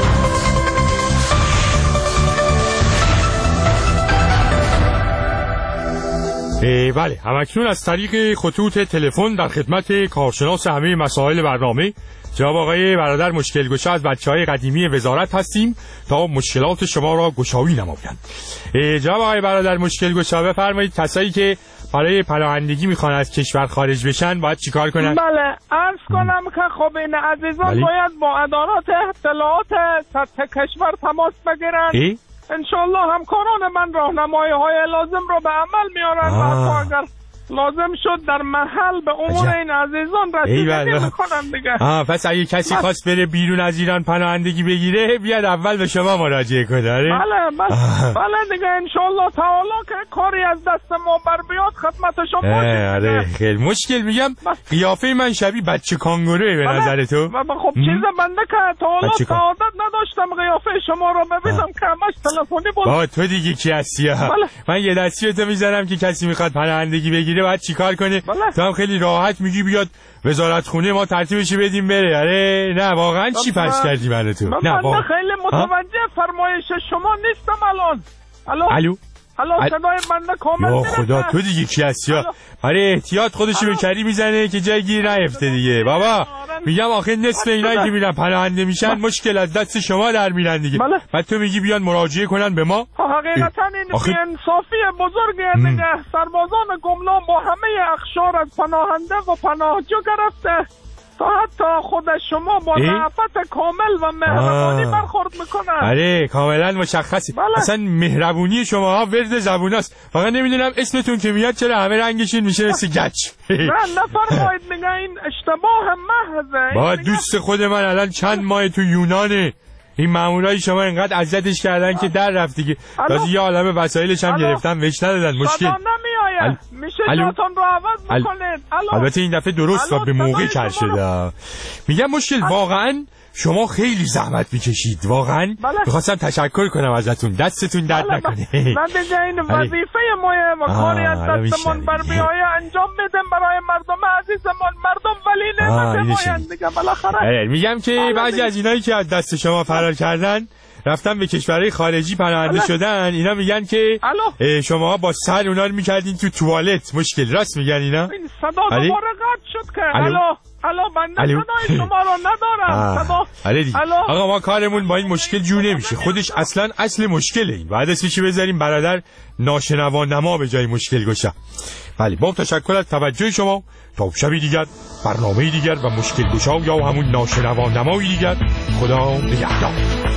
بله همکنون از طریق خطوط تلفن در خدمت کارشناس همه مسائل برنامه جناب آقای برادر مشکل گشا از بچه‌های قدیمی وزارت هستیم تا مشکلات شما را گشایی نمایند. جناب آقای برادر مشکل گشا بفرمایید کسایی که برای پناهندگی میخوان از کشور خارج بشن باید چیکار کنن؟ بله عرض کنم که خب این عزیزان بله. باید با ادارات اطلاعات سطح کشور تماس بگیرن. انشالله همکاران من راهنمایی های لازم رو به عمل میارن و اگر لازم شد در محل به امور این عزیزان رسیدگی میکنن دیگه. آه پس اگه کسی بس. خواست بره بیرون از ایران پناهندگی بگیره بیاد اول به شما مراجعه کنه. بله بس بله دیگه انشالله تعالی که کاری از دست ما بر بیاد خدمت شما آره خیلی مشکل میگم قیافه من شبیه بچه کانگوروه به نظر تو. خب چیز بنده که تعالی سعادت نداشتم قیافه شما رو ببینم که همش تلفنی بود. با تو دیگه کی هستی؟ من یه دستی تو میذارم که کسی میخواد پناهندگی بگیره باید چیکار کنه؟ بله. تو هم خیلی راحت میگی بیاد وزارت خونه ما ترتیبش بدیم بره. آره نه واقعا چی پس کردی من تو؟ نه واقعا خیلی متوجه فرمایش شما نیستم الان. الو الو الو صدای بنده کامل یا خدا تو دیگه کی هستی؟ برای احتیاط خودشو به کری میزنه که جای گیر نیفته دیگه. بابا میگم آخه نصف اینایی که میرن پناهنده میشن بله. مشکل از دست شما در میرن دیگه. بله. بعد تو میگی بیان مراجعه کنن به ما؟ حقیقتا این آخه... بی‌انصافی بزرگه دیگه. سربازان گمنام با همه اخشار از پناهنده و پناهجو گرفته تا حتی خود شما با رأفت کامل و مهربانی برخورد میکنن. آره کاملا مشخصه. بله. اصلا مهربونی شما ها ورد زبوناست. فقط نمیدونم اسمتون که میاد چرا همه رنگشین میشه مثل گچ. نه نفرمایید میگه این اشتباه محضه. با دوست خود من الان چند ماه تو یونانه. این مامورای شما اینقدر اذیتش کردن که در رفت دیگه. تازه یه عالمه وسایلش هم گرفتن بهش ندادن. مشکل صدا نمیآید. میشه جاتون رو عوض بکنید. البته این دفعه درست و به موقع کار شده. میگم مشکل واقعا شما خیلی زحمت میکشید واقعا. میخواستم تشکر کنم ازتون دستتون درد نکنه. من دیگه این وظیفه ما و کاری از دستمون بر بیایه انجام میدم برای مردم عزیزمون. مردم ولی نمی‌دونن دیگه بالاخره. میگم که بعضی از اینایی که از دست شما فرار کردن رفتن به کشورهای خارجی پناهنده شدن اینا میگن که شما با سر اونا رو میکردین تو توالت. مشکل راست میگن اینا؟ این صدا دوباره قطع شد که الو الو بنده صدای شما رو ندارم. صدا آقا ما کارمون با این مشکل جو نمیشه. خودش اصلا اصل مشکله. این بعد اسمش بذاریم برادر ناشنوا نما به جای مشکل گشا. بله با تشکر از توجه شما تا شبی دیگر برنامه دیگر و مشکل گشا یا همون ناشنوا نمایی دیگر. خدا نگهدار.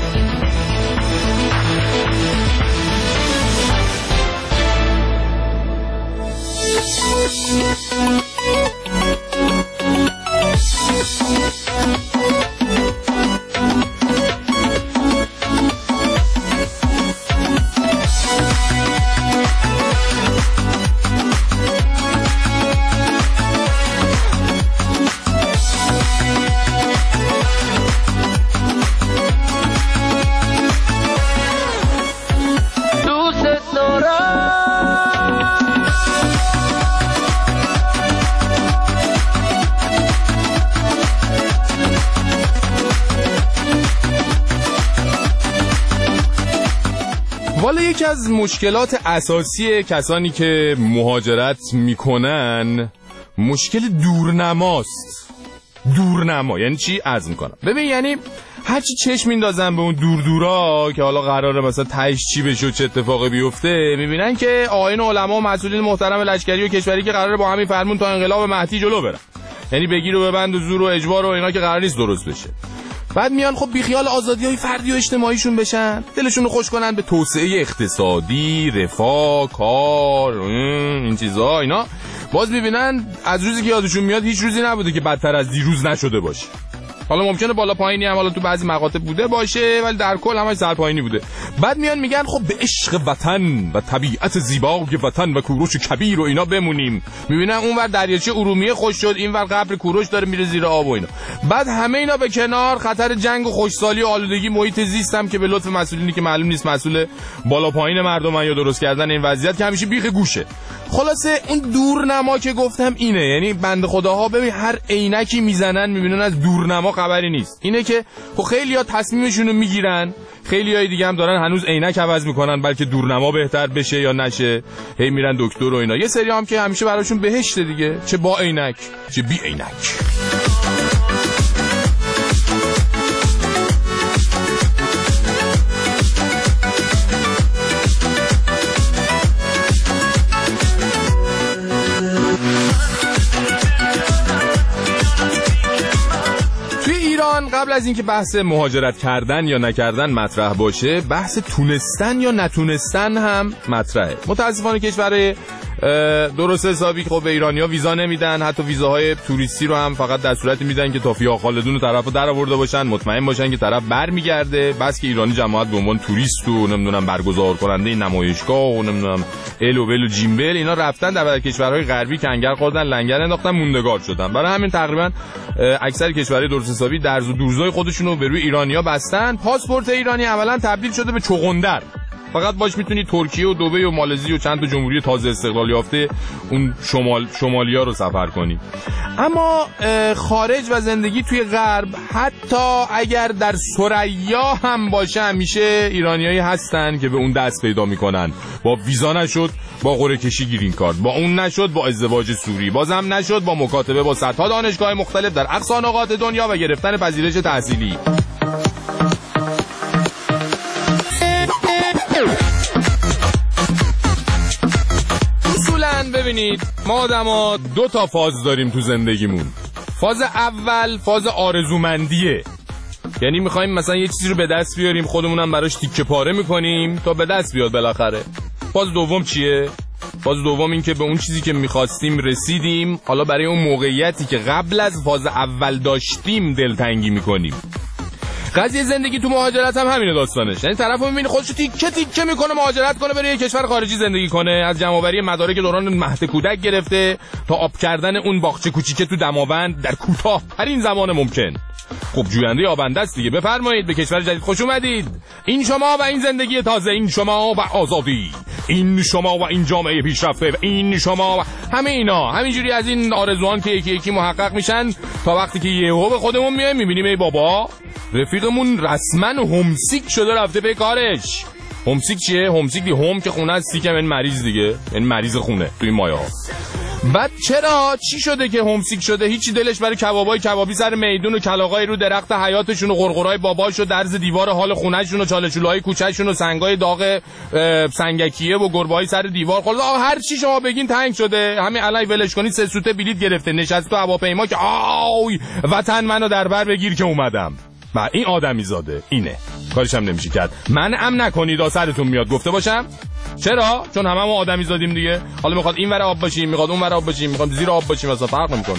والا یکی از مشکلات اساسی کسانی که مهاجرت میکنن مشکل دورنماست. دورنما یعنی چی؟ عرض میکنم ببین یعنی هرچی چشم میندازن به اون دور دورا که حالا قراره مثلا تهش چی بشه و چه اتفاقی بیفته میبینن که آیین علما و مسئولین محترم لشکری و کشوری که قراره با همین فرمون تا انقلاب مهدی جلو برن، یعنی بگیر و ببند و زور و اجبار و اینا که قرار نیست درست بشه، بعد میان خب بیخیال آزادی‌های فردی و اجتماعیشون بشن، دلشون رو خوش کنن به توسعه اقتصادی، رفاه، کار، این چیزا اینا، باز میبینن از روزی که یادشون میاد هیچ روزی نبوده که بدتر از دیروز نشده باشه. حالا ممکنه بالا پایینی هم حالا تو بعضی مقاطع بوده باشه، ولی در کل همش سر پایینی بوده. بعد میان میگن خب به عشق وطن و طبیعت زیبای وطن و کوروش کبیر و اینا بمونیم. میبینن اونور دریاچه ارومیه خوش شد، اینور قبر کوروش داره میره زیر آب و اینا. بعد همه اینا به کنار، خطر جنگ و خوشسالی و آلودگی محیط زیست هم که به لطف مسئولینی که معلوم نیست مسئول بالا پایین مردم یا درست کردن این وضعیت که همیشه بیخ گوشه. خلاصه اون دورنما که گفتم اینه، یعنی بنده خداها ببین هر عینکی میزنن میبینن از دورنما خبری نیست. اینه که خب خیلی‌ها تصمیمشون رو میگیرن، خیلی‌های دیگه هم دارن هنوز عینک عوض میکنن بلکه دورنما بهتر بشه یا نشه، هی میرن دکتر و اینا. یه سری هم که همیشه براشون بهشته دیگه، چه با عینک چه بی عینک. قبل از اینکه بحث مهاجرت کردن یا نکردن مطرح باشه، بحث تونستن یا نتونستن هم مطرحه. متاسفانه کشور درست حسابی خب به ایرانی‌ها ویزا نمیدن، حتی ویزاهای توریستی رو هم فقط در صورتی میدن که تا فیا خالدون طرفو در آورده باشن، مطمئن باشن که طرف برمیگرده. بس که ایرانی جماعت به عنوان توریست و نمیدونم برگزار کننده نمایشگاه و نمیدونم ال و بل و جیمبل اینا رفتن در کشورهای غربی کنگر خوردن، لنگر انداختن، موندگار شدن. برای همین تقریبا اکثر کشورهای درست حسابی درز و دورزای خودشون رو به روی ایرانی‌ها بستن. پاسپورت ایرانی عملاً تبدیل شده به چغندر. فقط باش میتونی ترکیه و دبی و مالزی و چند تا جمهوری تازه استقلال یافته اون شمال شمالیا رو سفر کنی. اما خارج و زندگی توی غرب، حتی اگر در ثریا هم باشه، همیشه ایرانیایی هستن که به اون دست پیدا میکنن. با ویزا نشد با قرعه کشی گرین کارت، با اون نشد با ازدواج سوری، بازم نشد با مکاتبه با صدها دانشگاه مختلف در اقصا نقاط دنیا و گرفتن پذیرش تحصیلی. ببینید ما آدما دو تا فاز داریم تو زندگیمون. فاز اول فاز آرزومندیه، یعنی میخوایم مثلا یه چیزی رو به دست بیاریم، خودمونم براش تیکه پاره میکنیم تا به دست بیاد بالاخره. فاز دوم چیه؟ فاز دوم این که به اون چیزی که میخواستیم رسیدیم، حالا برای اون موقعیتی که قبل از فاز اول داشتیم دلتنگی میکنیم. قضیه زندگی تو مهاجرت هم همینه داستانش. یعنی طرفو میبینی خودش تیکه تیکه میکنه مهاجرت کنه بره یه کشور خارجی زندگی کنه، از جمع‌آوری مدارک دوران مهد کودک گرفته تا آب کردن اون باغچه کوچیکه تو دماوند در کوتاه‌ترین زمان ممکن. خب جوینده آبنده است دیگه. بفرمایید به کشور جدید خوش اومدید. این شما و این زندگی تازه، این شما و آزادی، این شما و این جامعه پیشرفته، این شما و همه اینا. همینجوری از این آرزوان که یکی یکی محقق میشن تا وقتی که یهو به خودمون میایم میبینیم ای بابا رفیقمون رسما همسیک شده رفته به کارش. همسیک چیه؟ همسیک دی هم که خونه است، سیکم این مریض دیگه، این مریض خونه توی مایه ها. بعد چرا چی شده که همسیک شده؟ هیچی دلش برای کبابای کبابی سر میدون و کلاغای رو درخت حیاتشون و قرقرای باباش و درز دیوار حال خونه‌شون و چاله‌چوله‌های کوچه‌شون و سنگای داغ سنگکیه و گربه‌های سر دیوار. خلاص هر چی شما بگین تنگ شده. همین الان ولش کنید سه سوته بلیط گرفته نشسته تو هواپیما که آی وطن منو در بر بگیر که اومدم. و این آدمی زاده اینه، کارش هم نمیشه کرد. منعم نکنید سرتون میاد گفته باشم. چرا؟ چون هممون آدمی زادیم دیگه. حالا میخواد این ور آب باشیم، میخواد اون ور آب باشیم، میخواد زیر آب باشیم، اصلا فرق نمیکنه.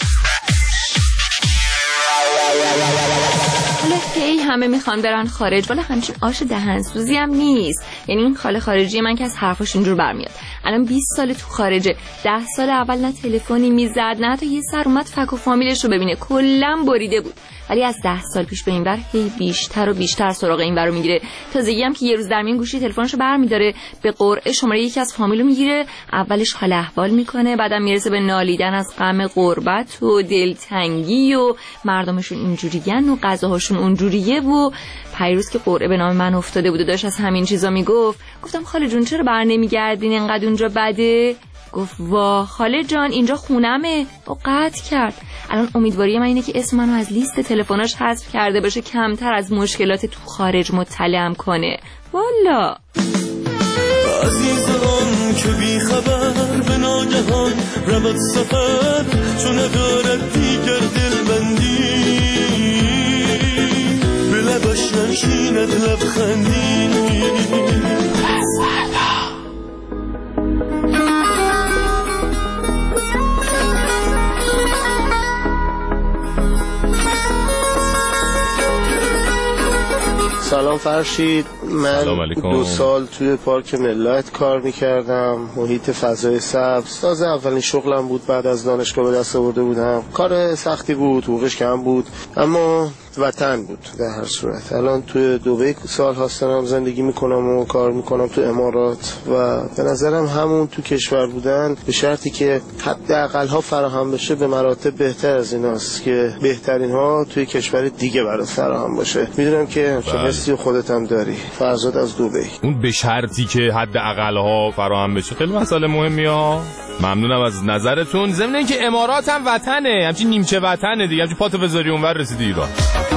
حالا هی همه میخوان برن خارج، ولی همچین آش دهنسوزی هم نیست. یعنی این خاله خارجی من که از حرفاش اینجور برمیاد. الان بیست سال تو خارجه، ده سال اول نه تلفنی میزد نه تا یه سر اومد فک و فامیلش رو ببینه، کلا بریده بود. ولی از ده سال پیش به این ور هی بیشتر و بیشتر سراغ این ور رو میگیره. تازگی هم که یه روز در میون گوشی تلفنشو برمیداره، به قرعه شماره یکی از فامیلو میگیره، اولش حال احوال میکنه، بعدم میرسه به نالیدن از غم غربت و دلتنگی و مردمشون اینجوریین و غذاهاشون اونجوریه. و پیروز که قرعه به نام من افتاده بود و داشت از همین چیزا میگفت، گفتم خاله جون چرا بر نمیگردین اینقدر اونجا بده؟ گفت وا خاله جان اینجا خونمه. و قطع کرد. الان امیدواری من اینه که اسم منو از لیست تلفناش حذف کرده باشه، کمتر از مشکلات تو خارج مطلعم کنه. والا عزیزان که بی خبر به ناگهان رود سفر، چون ندارد دیگر دلبندی، به لبش نشیند لبخندی. سلام فرشید. من دو سال توی پارک ملت کار میکردم، محیط فضای سبز. تازه اولین شغلم بود، بعد از دانشگاه به دست آورده بودم. کار سختی بود، حقوقش کم بود، اما وطن بود در هر صورت. الان توی دبی سال هاستم زندگی میکنم و کار میکنم تو امارات و به نظرم همون تو کشور بودن به شرطی که حداقل ها فراهم بشه به مراتب بهتر از ایناست که بهترین ها توی کشور دیگه برات فراهم باشه. میدونم که چه حسی خودت هم داری. فرزاد از دبی. اون به شرطی که حداقل ها فراهم بشه خیلی مسئله مهمیه ها. ممنونم از نظرتون. ضمن اینکه امارات هم وطنه، همچین نیمچه وطنه دیگه، همچین پاتو بذاری اونور رسیدی ایران.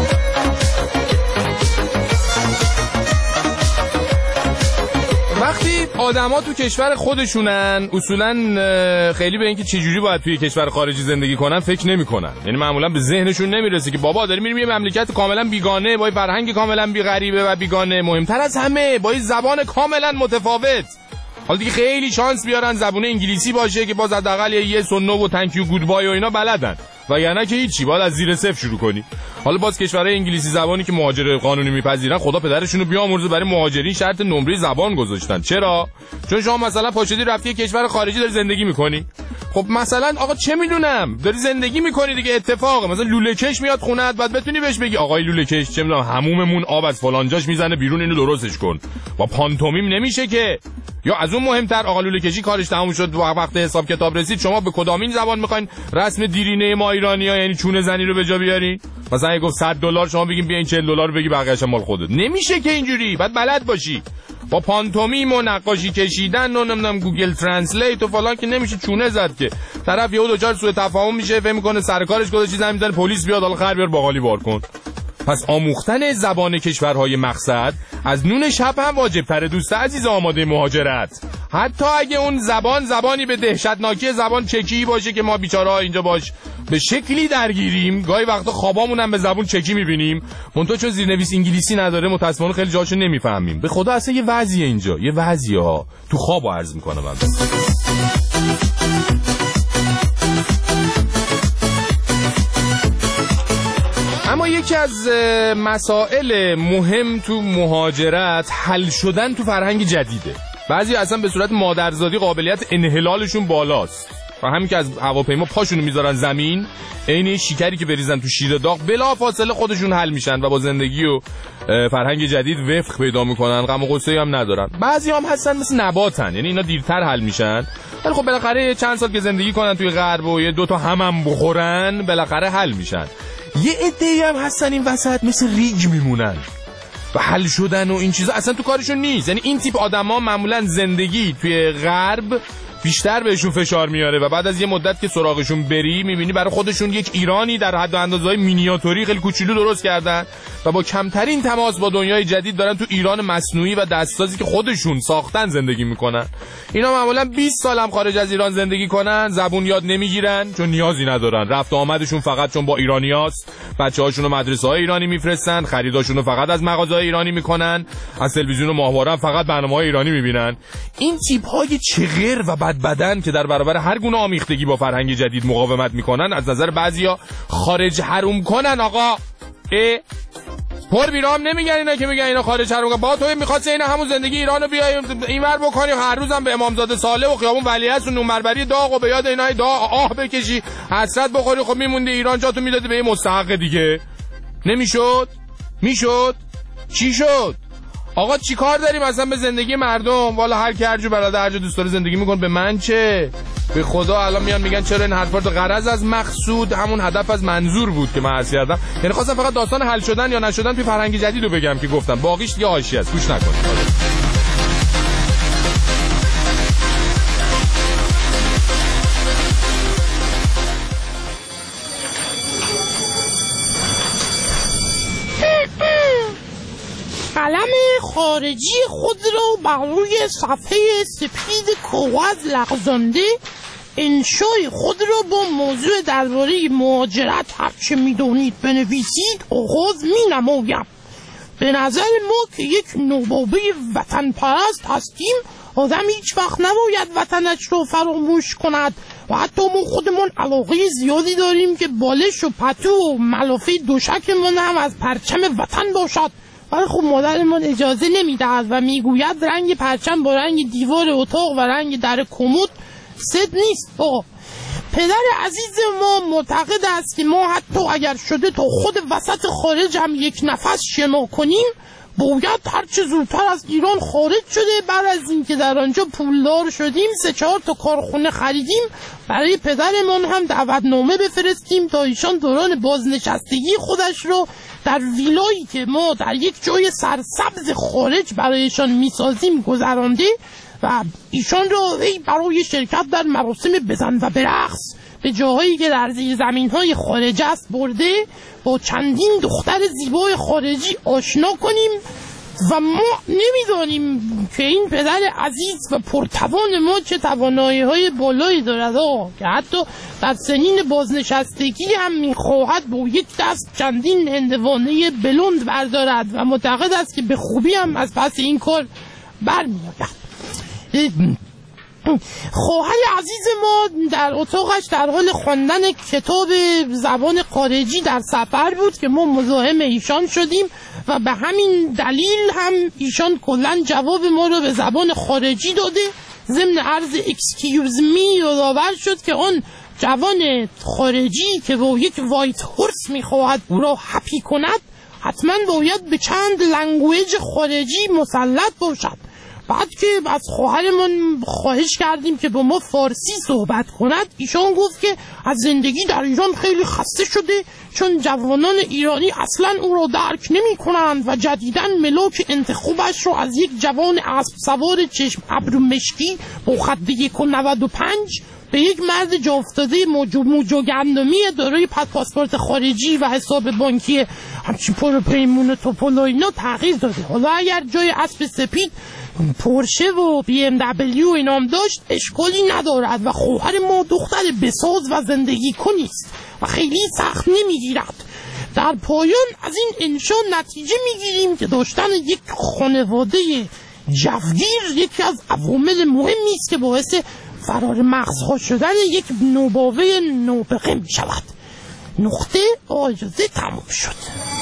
وقتی آدما تو کشور خودشونن اصولا خیلی به اینکه چجوری باید توی کشور خارجی زندگی کنن فکر نمی‌کنن. یعنی معمولا به ذهنشون نمیرسه که بابا داریم میریم یه مملکت کاملا بیگانه با فرهنگ کاملا بی غریبه و بیگانه، مهمتر از همه با زبان کاملا متفاوت. حالا دیگه خیلی شانس بیارن زبان انگلیسی باشه که باز حداقل یه سنو و تانکیو گودبای و اینا بلدن، وگرنه که هیچی، باید از زیر صفر شروع کنی. حالا باز کشورهای انگلیسی زبانی که مهاجر قانونی میپذیرن خدا پدرشونو بیامرزه برای مهاجرین شرط نمره زبان گذاشتن. چرا؟ چون شما مثلا پاشدی رفتی کشور خارجی داری زندگی میکنی. خب مثلا آقا چه میدونم داری زندگی میکنی دیگه، اتفاقه مثلا لوله کش میاد خونه‌ات، بعد بتونی بهش بگی آقای لوله کش چه میدونم حموممون آب از فلان جاش میزنه بیرون، اینو درستش کن. با پانتومیم نمیشه که. یا از اون مهمتر آقا لوله کشی کارش تموم شد و وقت حساب کتاب رسید، شما به کدامین زبان میخواین رسم دیرینه ما ایرانی‌ها یعنی چونه زنی رو به جا بیارین؟ مثلا اگه گفت صد دلار شما بگین بیا این چهل دلار رو بگی بقیه‌اش مال خودت. نمیشه که اینجوری، بعد بلد باشی. با پانتومیم و نقاشی کشیدن و نمیدونم گوگل ترنسلیت و فلان که نمیشه چونه زد که. طرف یهو دوچار سوء تفاهم میشه، فکر میکنه سر کارش گذاشته زمین میذاره پلیس بیاد حالا خر بیار باقالی بار کن. پس آموختن زبان کشورهای مقصد از نون شب هم واجب تره دوست عزیز آماده مهاجرت. حتی اگه اون زبان زبانی به دهشتناکی زبان چکی باشه که ما بیچاره‌ها اینجا باش به شکلی درگیریم، گاهی وقتا خوابامون هم به زبان چکی میبینیم، منتها چون زیرنویس انگلیسی نداره متأسفانه خیلی جاشو نمیفهمیم. به خدا اصلا یه وضعیه اینجا، یه وضعیه ها تو خوابو عرض میکنم من. اما یکی از مسائل مهم تو مهاجرت حل شدن تو فرهنگ جدیده. بعضی اصلا به صورت مادرزادی قابلیت انحلالشون بالاست و همین که از هواپیما پاشونو میذارن زمین، عین شکری که بریزن تو شیر داغ بلا فاصله خودشون حل میشن و با زندگی و فرهنگ جدید وفق پیدا میکنن، غم و غصه‌ای هم ندارن. بعضی هم هستن مثل نباتن، یعنی اینا دیرتر حل میشن، ولی خب بالاخره چند سال که زندگی کنن توی غرب و یه دو تا هم هم بخورن بالاخره حل میشن. یه عده‌ای هم هستن این وسط مثل ریگ میمونن و حل شدن و این چیزا اصلا تو کارشون نیست. یعنی این تیپ آدما معمولا زندگی توی غرب بیشتر بهشون فشار میاره و بعد از یه مدت که سراغشون بری میبینی برای خودشون یک ایرانی در حد و اندازه‌های مینیاتوری خیلی کوچولو درست کردن و با کمترین تماس با دنیای جدید دارن تو ایران مصنوعی و دستسازی که خودشون ساختن زندگی میکنن. اینا معمولا بیست سال هم خارج از ایران زندگی کنن، زبون یاد نمیگیرن چون نیازی ندارن، رفت و آمدشون فقط چون با ایرانیاست، بچه‌هاشون رو مدرسه‌های ایرانی میفرستن، خریداشون رو فقط از مغازه‌های ایرانی میکنن، از تلویزیون و ماهواره فقط برنامه‌های ایرانی میبینن. این تیپ‌های چغر و بد بدن که در برابر هر گونه آمیختگی با فرهنگ جدید مقاومت میکنن از نظر بعضیا خارج حروم کنن. آقا اه پر بیرام نمیگن اینا که میگن اینا خارج حروم کنن. با تو میخواست اینا همون زندگی ایرانو بیای اینور بکنی، هر روزم به امامزاده صالح و خیابون ولیعصر و نونبربری داغ و به یاد اینا داغ آه بکشی حسرت بخوری. خب میموندی ایران جاتو میدادی به این مستحق دیگه. نمیشد؟ میشد؟ چی شد؟ آقا چی کار داریم اصلا به زندگی مردم؟ والا هر کی هر جو بلده هر جا دوست داره زندگی میکنه، به من چه؟ به خدا الان میان میگن چرا این حرفا؟ غرض از مقصود همون هدف از منظور بود که من عرض کردم. یعنی خواستم فقط داستان حل شدن یا نشدن توی فرهنگ جدیدو بگم که گفتم، باقیش دیگه حاشیه است، گوش نکنید. قلم خارجی خود را بر روی صفحه سپید کاغذ لغزانده انشای خود را با موضوع درباره مهاجرت هرچه میدونید بنویسید آغاز می نمایم. به نظر ما که یک نوبابه وطن پرست هستیم، آدم هیچ وقت نباید وطنش را فراموش کند و حتی ما خودمون علاقه زیادی داریم که بالش و پتو و ملافه دوشکمون هم از پرچم وطن باشد ولی خب مادرمان اجازه نمیدهد و میگوید رنگ پرچم با رنگ دیوار اتاق و رنگ در کمد ست نیست. با پدر عزیز ما معتقد است که ما حتی اگر شده تا خود وسط خارج هم یک نفس شنا کنیم باید هرچه زودتر از ایران خارج شده. بعد از اینکه در آنجا پولدار شدیم سه چهار تا کارخونه خریدیم برای پدرمان هم دعوتنامه بفرستیم تا ایشان دوران بازنشستگی خودش رو در ویلایی که ما در یک جای سرسبز خارج برایشان میسازیم گذرانده و ایشان را برای شرکت در مراسم بزن و برقص به جاهایی که در زیر زمین‌های خارج است برده با چندین دختر زیبای خارجی آشنا کنیم و ما نمیدانیم که این پدر عزیز و پرتوان ما چه توانایی‌های بالایی دارد که حتی در سنین بازنشستگی هم می‌خواهد با یک دست چندین هندوانه بلند بردارد و معتقد است که به خوبی هم از پس این کار برمی‌آید. خواهر عزیز ما در اتاقش در حال خواندن کتاب زبان خارجی در سفر بود که ما مزاحم ایشان شدیم و به همین دلیل هم ایشان کلاً جواب ما رو به زبان خارجی داده. ضمن عرض اکسکیوز می یادآور شد که آن جوان خارجی که با یک وایت هورس میخواهد او را هپی کند حتما باید به چند لنگویج خارجی مسلط باشد. بعد که از خواهرمون خواهش کردیم که با ما فارسی صحبت کند ایشان گفت که از زندگی در ایران خیلی خسته شده چون جوانان ایرانی اصلا او را درک نمی کنند و جدیداً ملاک انتخابش را از یک جوان اسب سوار چشم ابرو مشکی با خط یک و نود و پنج به یک مرد جا افتاده موجو موجو گندمی دارای پاسپورت خارجی و حساب بانکی همچین پر پیمون و توپل و اینا تغییر داده. حالا اگر جای اسب سپید پورشه و بی ام دبلیو اینام داشت اشکالی ندارد و خواهر ما دختر بساز و زندگی کنی است و خیلی سخت نمیگیرد. در پایان از این انشا نتیجه میگیریم که داشتن یک خانواده جوگیر یکی از عوامل مهمی است که باعث فرار مغزها شدن یک نوباوه نابغه می شود. نقطه آجازه تموم شد.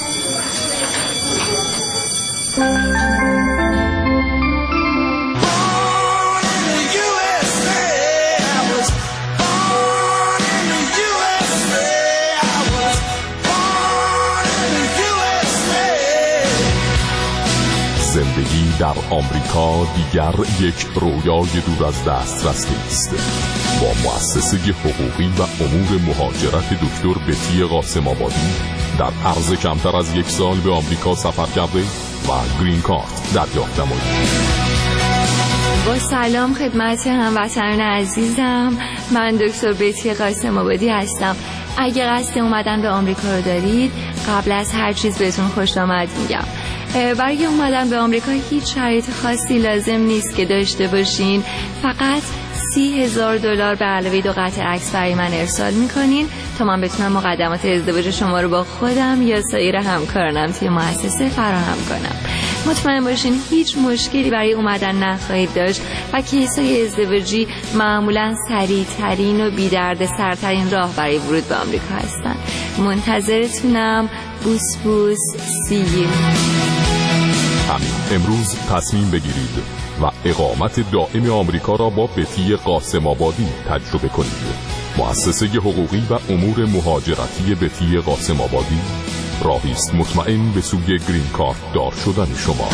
زندگی در آمریکا دیگر یک رویای دور از دسترس نیست. با مؤسسه حقوقی و امور مهاجرت دکتر بتی قاسم آبادی در عرض کمتر از یک سال به آمریکا سفر کرده و گرین کارت دریافت نمایید. با سلام خدمت هموطنان عزیزم، من دکتر بتی قاسم آبادی هستم. اگه قصد اومدن به آمریکا رو دارید قبل از هر چیز بهتون خوش آمد میگم. برای اومدن به آمریکا هیچ شرایط خاصی لازم نیست که داشته باشین. فقط سی هزار دلار به علاوه دو قطعه عکس برای من ارسال میکنین تا من بتونم مقدمات ازدواج شما رو با خودم یا سایر همکارانم توی مؤسسه فراهم کنم. مطمئن باشین هیچ مشکلی برای اومدن نخواهید داشت و کیسای ازدواجی معمولا سریع ترین و بی درد سرترین راه برای ورود به آمریکا هستن. منتظرتونم. بوس بوس سی. همین امروز تصمیم بگیرید و اقامت دائم آمریکا را با بتی قاسم آبادی تجربه کنید. مؤسسه حقوقی و امور مهاجرتی بتی قاسم آبادی راهی است مطمئن به سوی گرین کارت دار شدن شما.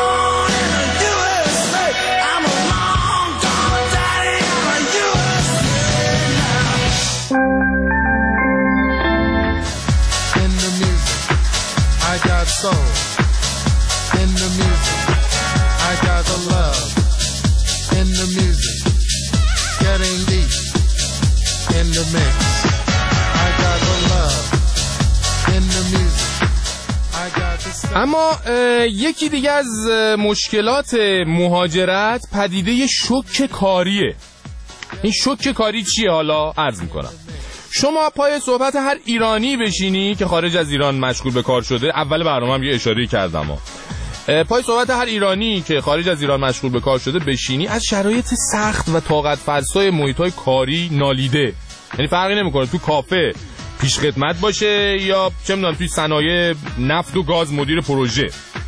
In the music, I got the love. In the music, getting deep. In the mix, I got the love. In the music, I got the. اما یکی دیگه از مشکلات مهاجرت پدیده شوک کاریه. این شوک کاری چیه حالا عرض میکنم. شما پای صحبت هر ایرانی بشینی که خارج از ایران مشغول به کار شده، اول برنامه هم یه اشاره کردم ها. پای صحبت هر ایرانی که خارج از ایران مشغول به کار شده بشینی از شرایط سخت و طاقت فرسای محیط‌های کاری نالیده. یعنی فرقی نمیکنه تو کافه پیش خدمت باشه یا چه میدونم توی صنایع نفت و گاز مدیر پروژه.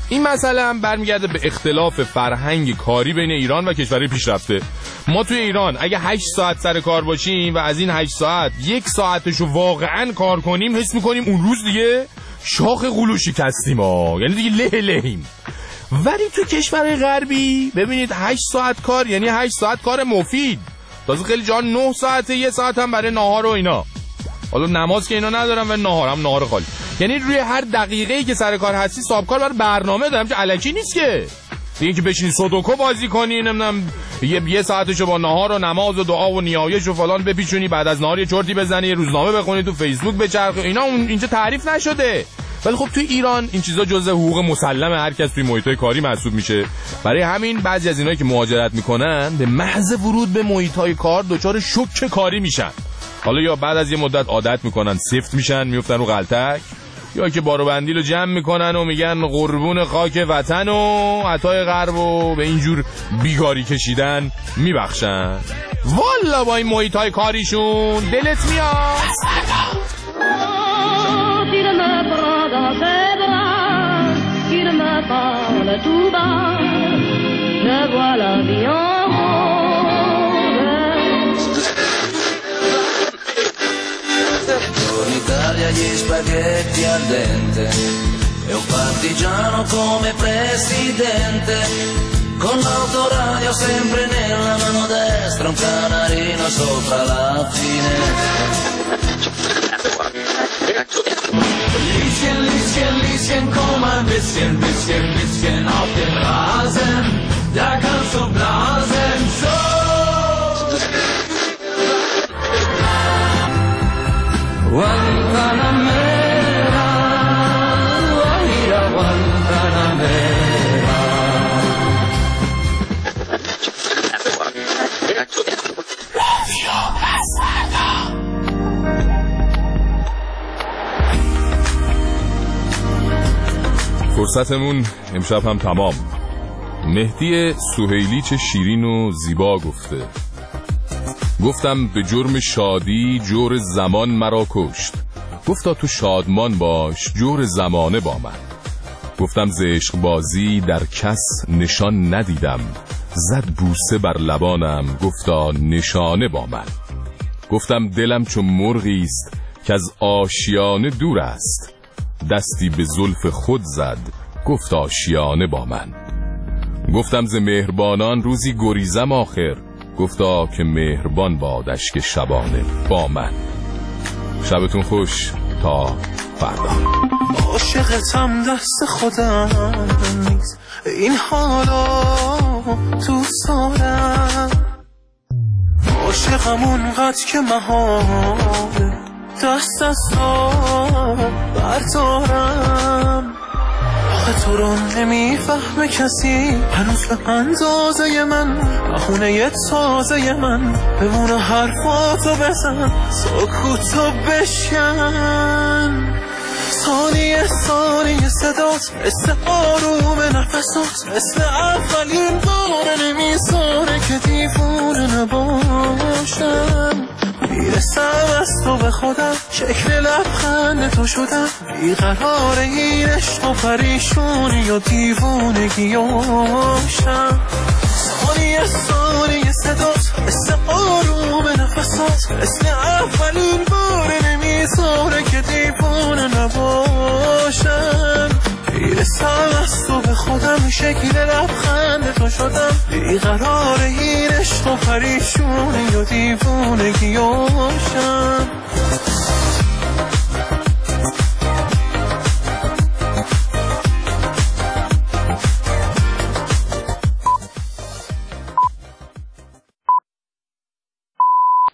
این مسئله هم برمیگرده به اختلاف فرهنگ کاری بین ایران و کشورهای پیشرفته. ما توی ایران اگه هشت ساعت سر کار باشیم و از این هشت ساعت یک ساعتشو واقعا کار کنیم، حس میکنیم اون روز دیگه شاخ قلو شکستیم ها، یعنی دیگه له لهیم. ولی تو کشورهای غربی ببینید هشت ساعت کار یعنی هشت ساعت کار مفید. تازه خیلی جا نه ساعته، یه ساعت هم برای ناهار و اینا. حالا نماز که اینا ندارم و ناهار هم ناهار خالی. یعنی روی هر دقیقه‌ای که سر کار هستی صاحب کار برای برنامه دارم که الکی نیست که. دیگه که بشینی سودوکو بازی کنی، نمیدونم یه یه ساعتشو با ناهار و نماز و دعا و نیایش و فلان بپیچونی، بعد از ناهار یه چرتی بزنی، روزنامه بخونی، تو فیسبوک بچرخی، اینا اون اینجا تعریف نشده. ولی خب تو ایران این چیزا جزء حقوق مسلم هر کس توی محیطای کاری محسوب میشه. برای همین بعضی از اینایی که مهاجرت میکنن به محض ورود به محیطای کار دچار شوک کاری میشن. حالا یا بعد از یه مدت عادت میکنن، سفت میشن، میافتن رو غلطک، یا که بارو بندیل رو جمع میکنن و میگن قربون خاک وطن و عطای غرب و به اینجور بیگاری کشیدن میبخشن. والا با این محیطای کاریشون دلت میاد. In Italia gli spaghetti al dente e un partigiano come presidente, con l'autoradio sempre nella mano destra, un canarino sopra la finestra. Lieschen, Lieschen, Lieschen, komm ein bisschen, bisschen, bisschen auf den Rasen, da kannst du blasen, so. Guantanamera, Guajira, Guantanamera. Radio Pasada. فرصتمون امشب هم تمام. مهدی سهیلی چه شیرین و زیبا گفته. گفتم به جرم شادی جور زمان مرا کشت. گفتا تو شادمان باش جور زمانه با من. گفتم ز عشق بازی در کس نشان ندیدم. زد بوسه بر لبانم گفتا نشانه با من. گفتم دلم چون مرغی است که از آشیانه دور است. دستی به زلف خود زد گفت آشیانه با من. گفتم ز مهربانان روزی گریزم آخر. گفتا که مهربان بادش که شبانه با من. شبتون خوش تا فردا. عاشقتم دست خودم نیست، این حالا دوست دارم. عاشقم اونقدر که محاله دست از تو بردارم. آخه تو رو نمیفهمه کسی هنوز به اندازه من، بخونه یه تازه من بمونه حرفاتو بزن، سکوتو بشکن. ثانیه ثانیه صدات مثل آروم نفسات، مثل اولین بار نمیذاره که دیوونه نباشم. میرسم از تو به خودم، شکل لبخند تو شدم، بیقرار این عشق و پریشونی و دیوونگیاشم. ثانیه ثانیه صدات مثل آروم نفسات، مثل اولین بار نمیذاره که دیوونه نباشم. میرسم از تو به خودم، شکل لبخند تو شدم، بیقرار این عشق و پریشونی و دیوونگیاشم.